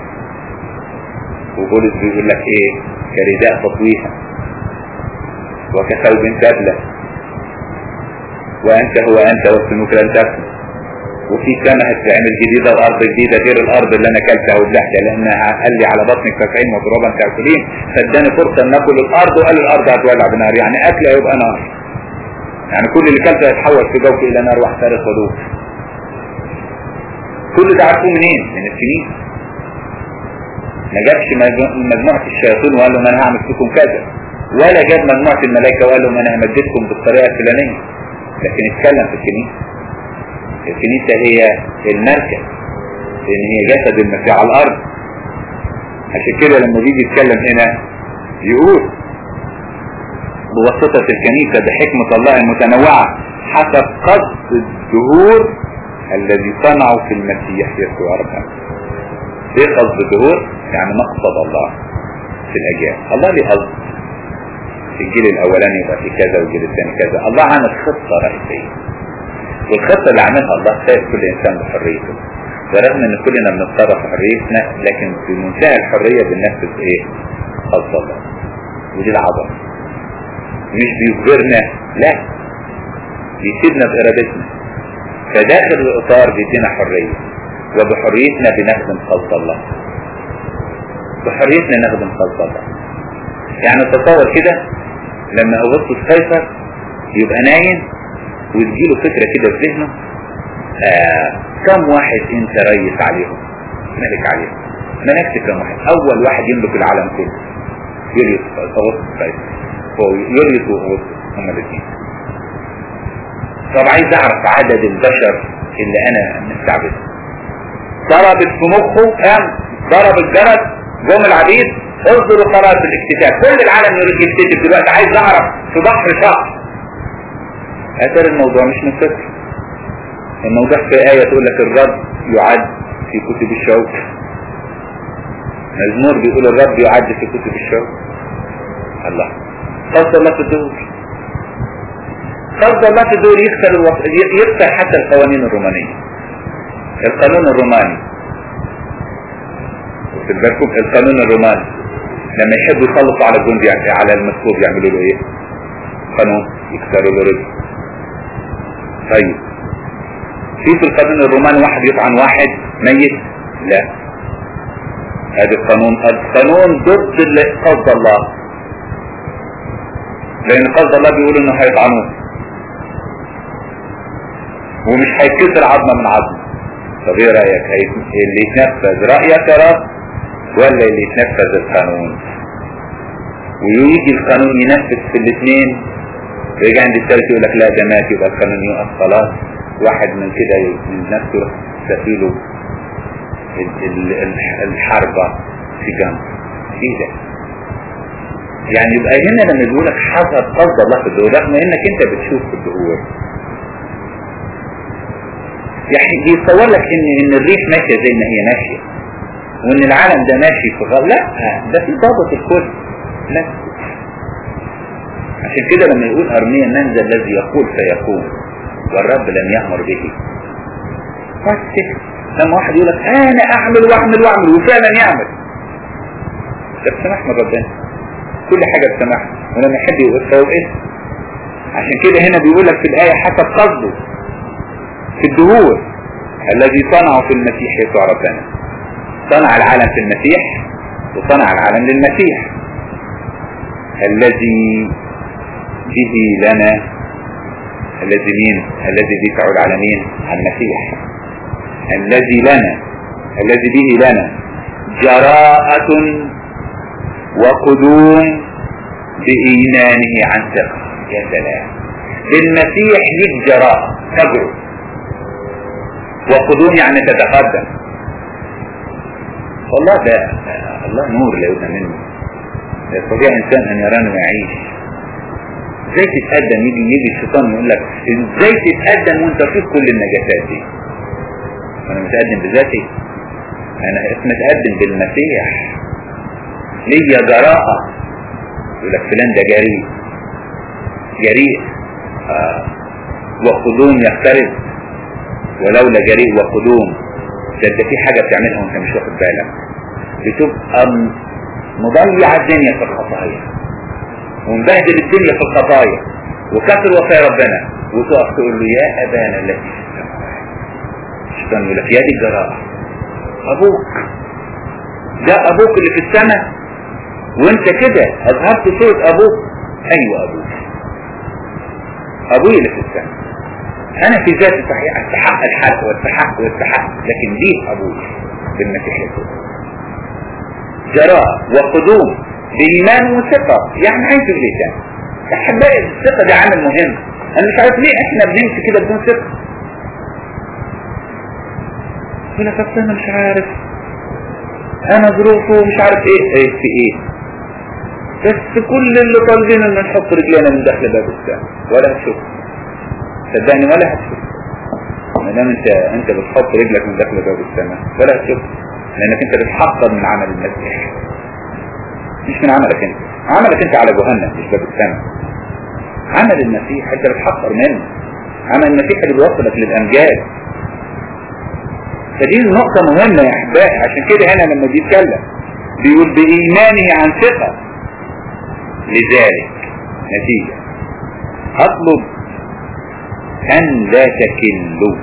S1: وبولس بيقول لك ايه؟ كرداء تطويها. وكثوب سبلة، وأنت هو أنت والسنوك لن تفنى، وفي سماء هتتعمل جديدة وأرض جديدة غير الأرض اللي أنا كلتها وبلحتها، لأنها قال لي على بطنك تسعين وترابا تأكلين، فاداني فرصة أن ناكل الأرض، وقال الأرض هتولع بنار، يعني أكل هيبقى نار، يعني كل اللي كلته هيتحول في جوفي إلى نار واحترق ودوب. كل ده عارفوه منين؟ من السنين. ما جابش مجموعة الشياطين وقال لهم أنا هعمل فيكم كذا، ولا جاب مجموعة الملائكة وقال لهم أنا همددكم بالطريقة الفلانية، لكن اتكلم في الكنيسة. الكنيسة هي المركز، لأن هي جسد المسيح على الأرض. عشان كده لما بيجي يتكلم هنا يقول بواسطة الكنيسة بحكمة الله المتنوعة حسب قصد الدهور الذي صنعوا في المسيح يسوع ربنا. ايه قصد الدهور؟ يعني مقصد الله في الأجيال. الله ليه قصد، في الجيل الأولاني يبقى في كذا والجيل الثاني كذا. الله عمل خطة رئيسية، والخطة اللي عملها الله سايب كل إنسان بحريته، ورغم ان كلنا بنتصرف حريتنا لكن بمنتهى الحرية بننفذ ايه؟ قصد الله. ودي العظمة، مش بيجبرنا، لا، بيسيبنا بإرادتنا، فداخل الإطار بيدينا حرية، وبحريتنا بنخدم قصد الله، بحريتنا نخدم قصد الله. يعني تصور كده لما أغسطس قيصر يبقى نايم وتجيله فكرة كده في ذهنه، آه كم واحد انت ريس عليهم، ملك عليهم، ملكت كم واحد؟ اول واحد يملك العالم كله يوليوس أغسطس قيصر، هو يوليوس وأغسطس هما الاثنين. طب عايز اعرف عدد البشر اللي انا مستعبده. ضربت في مخه، قام ضرب الجرس، جم العبيد اصدروا قرار الاكتتاب، كل العالم يريد يكتتب دلوقتي، عايز اعرف في بحر شهر. اثر الموضوع مش من فكر، الموضوع في آية تقول لك الرب يعد في كتب الشوق، مزمور بيقول الرب يعد في كتب الشوق. الله قصد الله في الدور، قصد الله في الدور يكسر الوص... يكسر حتى القوانين الرومانية. القانون الروماني، واخد بالكم القانون الروماني لما يحبوا يخلصوا على الجندي على المسكوب يعملوا له ايه؟ قانون يكسروا له رجل. طيب في في القانون الروماني واحد يطعن واحد ميت؟ لا، هذا القانون القانون ضد قصد الله، لان قصد الله بيقول انه هيطعنوه ومش هيتكسر عظمه من عظمه. طب ايه رايك؟ اللي يتنفذ رايك يا رب ولا اللي يتنفذ القانون؟ ويجي القانون ينفذ في الاثنين، ويجي عند الثالث يقول لك لا ده مات، يبقى القانون يقف خلاص. واحد من كده نفسه تفيله الحربة في جنب في ده. يعني يبقى هنا لما يقولك حسب قصد الله في الدهور، رغم انك انت بتشوف في الدهور، يعني يتصور لك ان ان الريح ماشية زي ما هي ماشية، وان العالم ده ماشي في غلط، لا ده في ضابط الكل. لا، عشان كده لما يقول ارميا من ذا الذي يقول فيكون والرب لم يأمر به. بس لما واحد يقول لك انا اعمل واعمل واعمل وفعلا يعمل، ده بسماح من ربنا، كل حاجة بسماح، ولما يحب يقول فهو ايه. عشان كده هنا بيقول لك في الآية حسب قصده في الدهور الذي صنعه في المسيح يسوع ربنا. صنع العالم في المسيح وصنع العالم للمسيح الذي به لنا، الذي مين؟ الذي به تعود على مين؟ على المسيح. الذي لنا، الذي به لنا جراءة وقدوم بإيمانه عن ثقة. يا سلام، بالمسيح ليك جراءة تجرب، وقدوم يعني تتقدم. والله ده الله نور لا يبنى منه، يستطيع إنسان أن يرانا ويعيش. ازاي تتقدم؟ يجي يجي الشيطان يقول لك ازاي تتقدم وانت فيك كل النجاسات دي؟ انا متقدم بذاتي، انا متقدم بالمسيح، ليا جراءة. يقول لك فلان ده جريء جريء آه. وقدوم يختلف، ولولا جريء وقدوم ده انت في حاجة بتعملها وانت مش واخد بالك، بتبقى مضيع الدنيا في الخطايا. ومبهدل الدنيا في الخطايا وكسر وصايا ربنا، وتقف تقول له يا ابانا الذي في السماوات. الشيطان يقول لك يا دي الجراءة، ابوك ده ابوك اللي في السماء وانت كده اظهرت صورة ابوك. ايوه ابوك، ابوي اللي في السماء، انا في ذاتي صحيح استحق الحق واستحق واستحق، لكن ليه ابوي بالمسيح يسوع. جراء وقدوم بإيمان وثقة. يعني عايز ليه تاني احبائي؟ الثقة دي عامل مهم. انا مش عارف ليه احنا بنمشي كده بدون ثقة. يقول لك اصل انا مش عارف، انا ظروفه مش عارف ايه ايه في ايه، بس كل اللي طالبين ان نحط رجلينا من داخل باب السماء ولا هتشوف. صدقني ولا هتشوف. ما دام انت انت بتحط رجلك من داخل باب السماء ولا هتشوف، لانك انت بتحقق من عمل المسيح مش من عملك انت. عملك انت على جهنم مش باب السماء. عمل المسيح انت بتحقق منه. عمل المسيح اللي بيوصلك للامجاد. فدي النقطة مهمة يا احبائي. عشان كده هنا لما بيتكلم بيقول بإيمانه عن ثقة، لذلك نتيجة اطلب ان لا تكلوا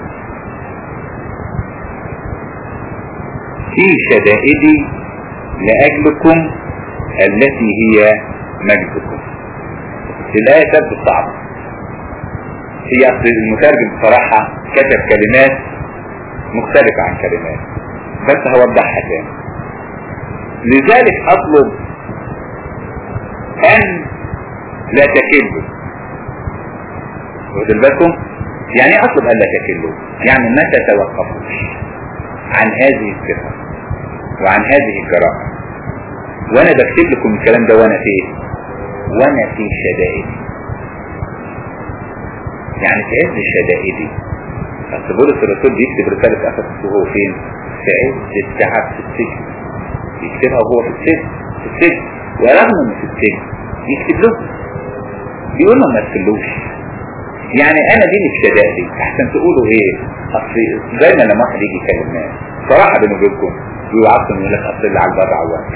S1: في شدائدي لأجلكم التي هي مجدكم. الآية تبدو صعبة، هي المترجم بصراحة كتب كلمات مختلفة عن كلمات، بس هوضحها تاني. لذلك أطلب أن لا تكلوا. واخدين بالكم؟ يعني أطلب أن لا تكلوا، يعني ما تتوقفوش عن هذه الثقة وعن هذه الجراءة. وانا بكتب لكم الكلام ده وانا فيه وانا في شدائدي. يعني في عز شدائدي. اصل بولس الرسول بيكتب رسالة افسس وهو فين؟ في عز التعب في السجن. يكتبها وهو في السجن في السجن ورغم انه في السجن يكتب له، بيقول لهم ما تكلوش. يعني انا دي في شدائدي. احسن تقولوا ايه؟ اصل دايما لما واحد يجي يكلم ناس صراحة بينه وبينكم بيوعظهم يقول لك اصل اللي على الباب عوض،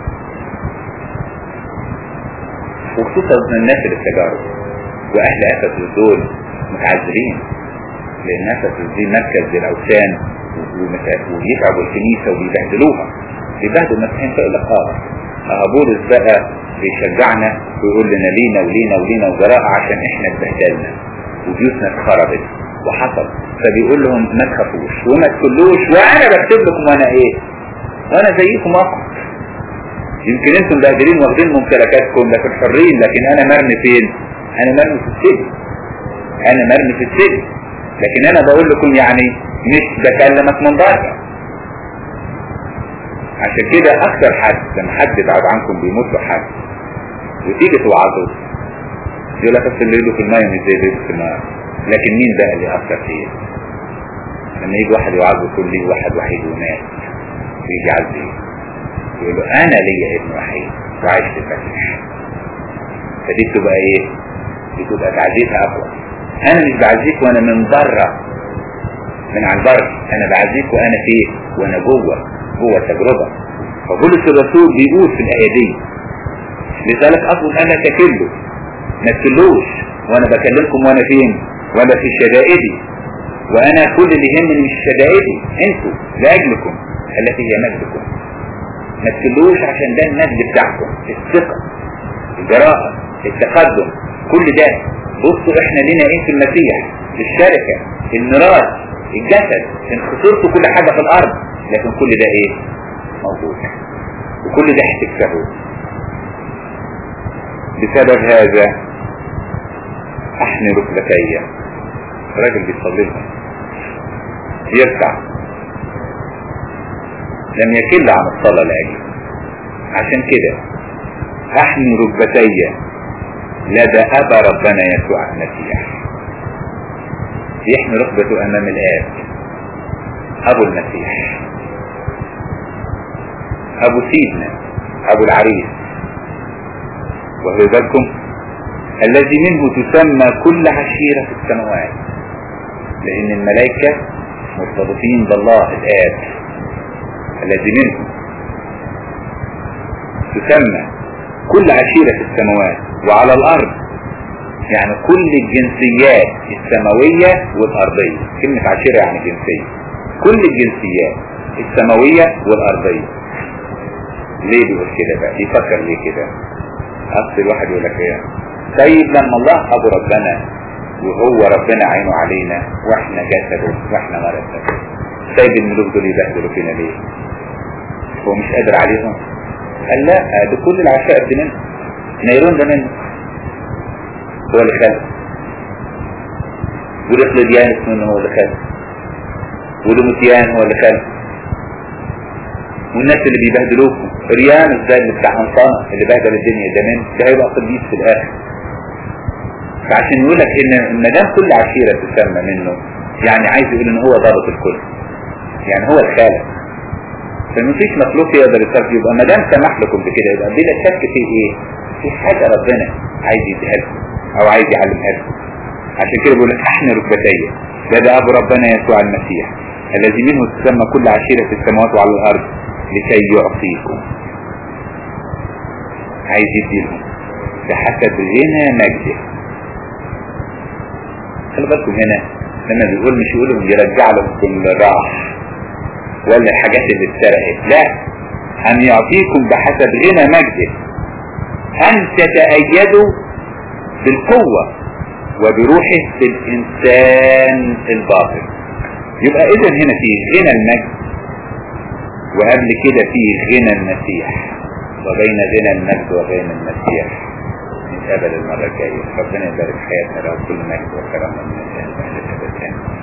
S1: وخصوصا الناس اللي التجارب. واهل افسس دول متعذبين لان افسس دي مركز للاوثان وبيتعبوا الكنيسة وبيبهدلوها، بيبهدلوا المسيحيين في الإلقاء. بولس بقى بيشجعنا ويقول لنا لينا ولينا ولينا وجراءة عشان احنا اتبهدلنا وبيوتنا اتخربت وحصل. فبيقول لهم ما تخافوش وما تكلوش، وانا بكتب لكم وانا ايه؟ وانا زيكم اقعد. يمكن انتم مبهدلين واخدين ممتلكاتكم لكن حرين، لكن انا مرمي فين؟ انا مرمي في السجن. انا مرمي في السجن، لكن انا بقول لكم يعني مش بكلمك من بره. عشان كده اكتر حد لما حد بعد عنكم بيموت له حد وتيجي توعظه يقول لك اصل اللي يده في الماء مش زي اللي يده في النار. لكن مين بقى اللي اثر فيه؟ لما يجي واحد يوعظه يقول لي واحد وحيد ومات ويجي عزيه يقول له انا ليا ابن وحيد وعايش في المسيح. فدي بتبقى ايه؟ بتبقى تعزيتها اقوى. انا مش بعزيك وانا من بره من على البر، انا بعزيك وانا فيه وانا جوه جوه تجربة. فبولس الرسول بيقول في الآية دي لذلك أطلب أنا تكلوا ما تكلوش وانا بكلمكم وانا فين؟ وانا في شدائدي. وانا كل اللي يهمني مش شدائدي، انتوا لأجلكم التي هي مجدكم. ما تكلوش عشان ده المجد بتاعكم، الثقة، الجراءة، التقدم، كل ده. بصوا احنا لنا ايه في المسيح؟ الشركة، الميراث، الجسد، ان خسرتوا كل حاجة في الارض، لكن كل ده ايه؟ موجود، وكل ده هتكسبه. بسبب هذا احني ركبتي. راجل بيصلي لهم يركع لم يكل عن الصلاة لأجل. عشان كده احني ركبتي لدى ابا ربنا يسوع المسيح. يحمي ركبته امام الاب ابو المسيح، ابو سيدنا، ابو العريس، وهو بالكم الذي منه تسمى كل عشيرة في السماوات، لان الملائكة مرتبطين بالله الاب الذي منه تسمى كل عشيرة في السماوات وعلى الارض، يعني كل الجنسيات السماوية والارضية. كلمة عشيرة يعني جنسية، كل الجنسيات السماوية والارضية. ليه بيقول كده بقى؟ يفكر ليه كده؟ اصل الواحد يقول لك ايه، طيب لما الله ابو ربنا وهو ربنا عينه علينا واحنا جسده واحنا مرسله، طيب الملوك دول يبهدلوا فينا ليه؟ هو مش قادر عليهم؟ قال لا، ده كل العشائر دي منه، نيرون ده منه، هو اللي خلق، ودقلديانس منه هو اللي خلق، ودومتيان هو اللي خلق، والناس اللي بيبهدلوكم ريان ازاي اللي بتاع انصانة اللي بهدل الدنيا ده من ده هيبقى قديس في الاخر. فعشان يقول لك ان ما دام كل عشيرة تسمى منه، يعني عايز يقول ان هو ضابط الكل، يعني هو الخالق، فمفيش مخلوق يقدر يتصرف. يبقى ما دام سمح لكم بكده يبقى بلا شك في ايه؟ في حاجة ربنا عايز يديها لكم او عايز يعلمها لكم. عشان كده بيقول لك احنا ركبتيه لدى ابو ربنا يسوع المسيح الذي منه تسمى كل عشيرة في السماوات وعلى الارض لكي يعطيكم. عايز يديلهم بحسب غنى مجده. خلي بالكم هنا لما بيقول مش يقولهم يرجع لكم كل راح ولا الحاجات اللي اتسرقت، لا، ان يعطيكم بحسب غنى مجده ان تتأيدوا بالقوة وبروحه في الانسان الباطن. يبقى اذا هنا في غنى المجد، وقبل كده في غنى المسيح، وبين غنى المجد وغنى المسيح نتقابل المرة الجاية. ربنا يبارك حياتنا له كل مجد وكرم من الانسان.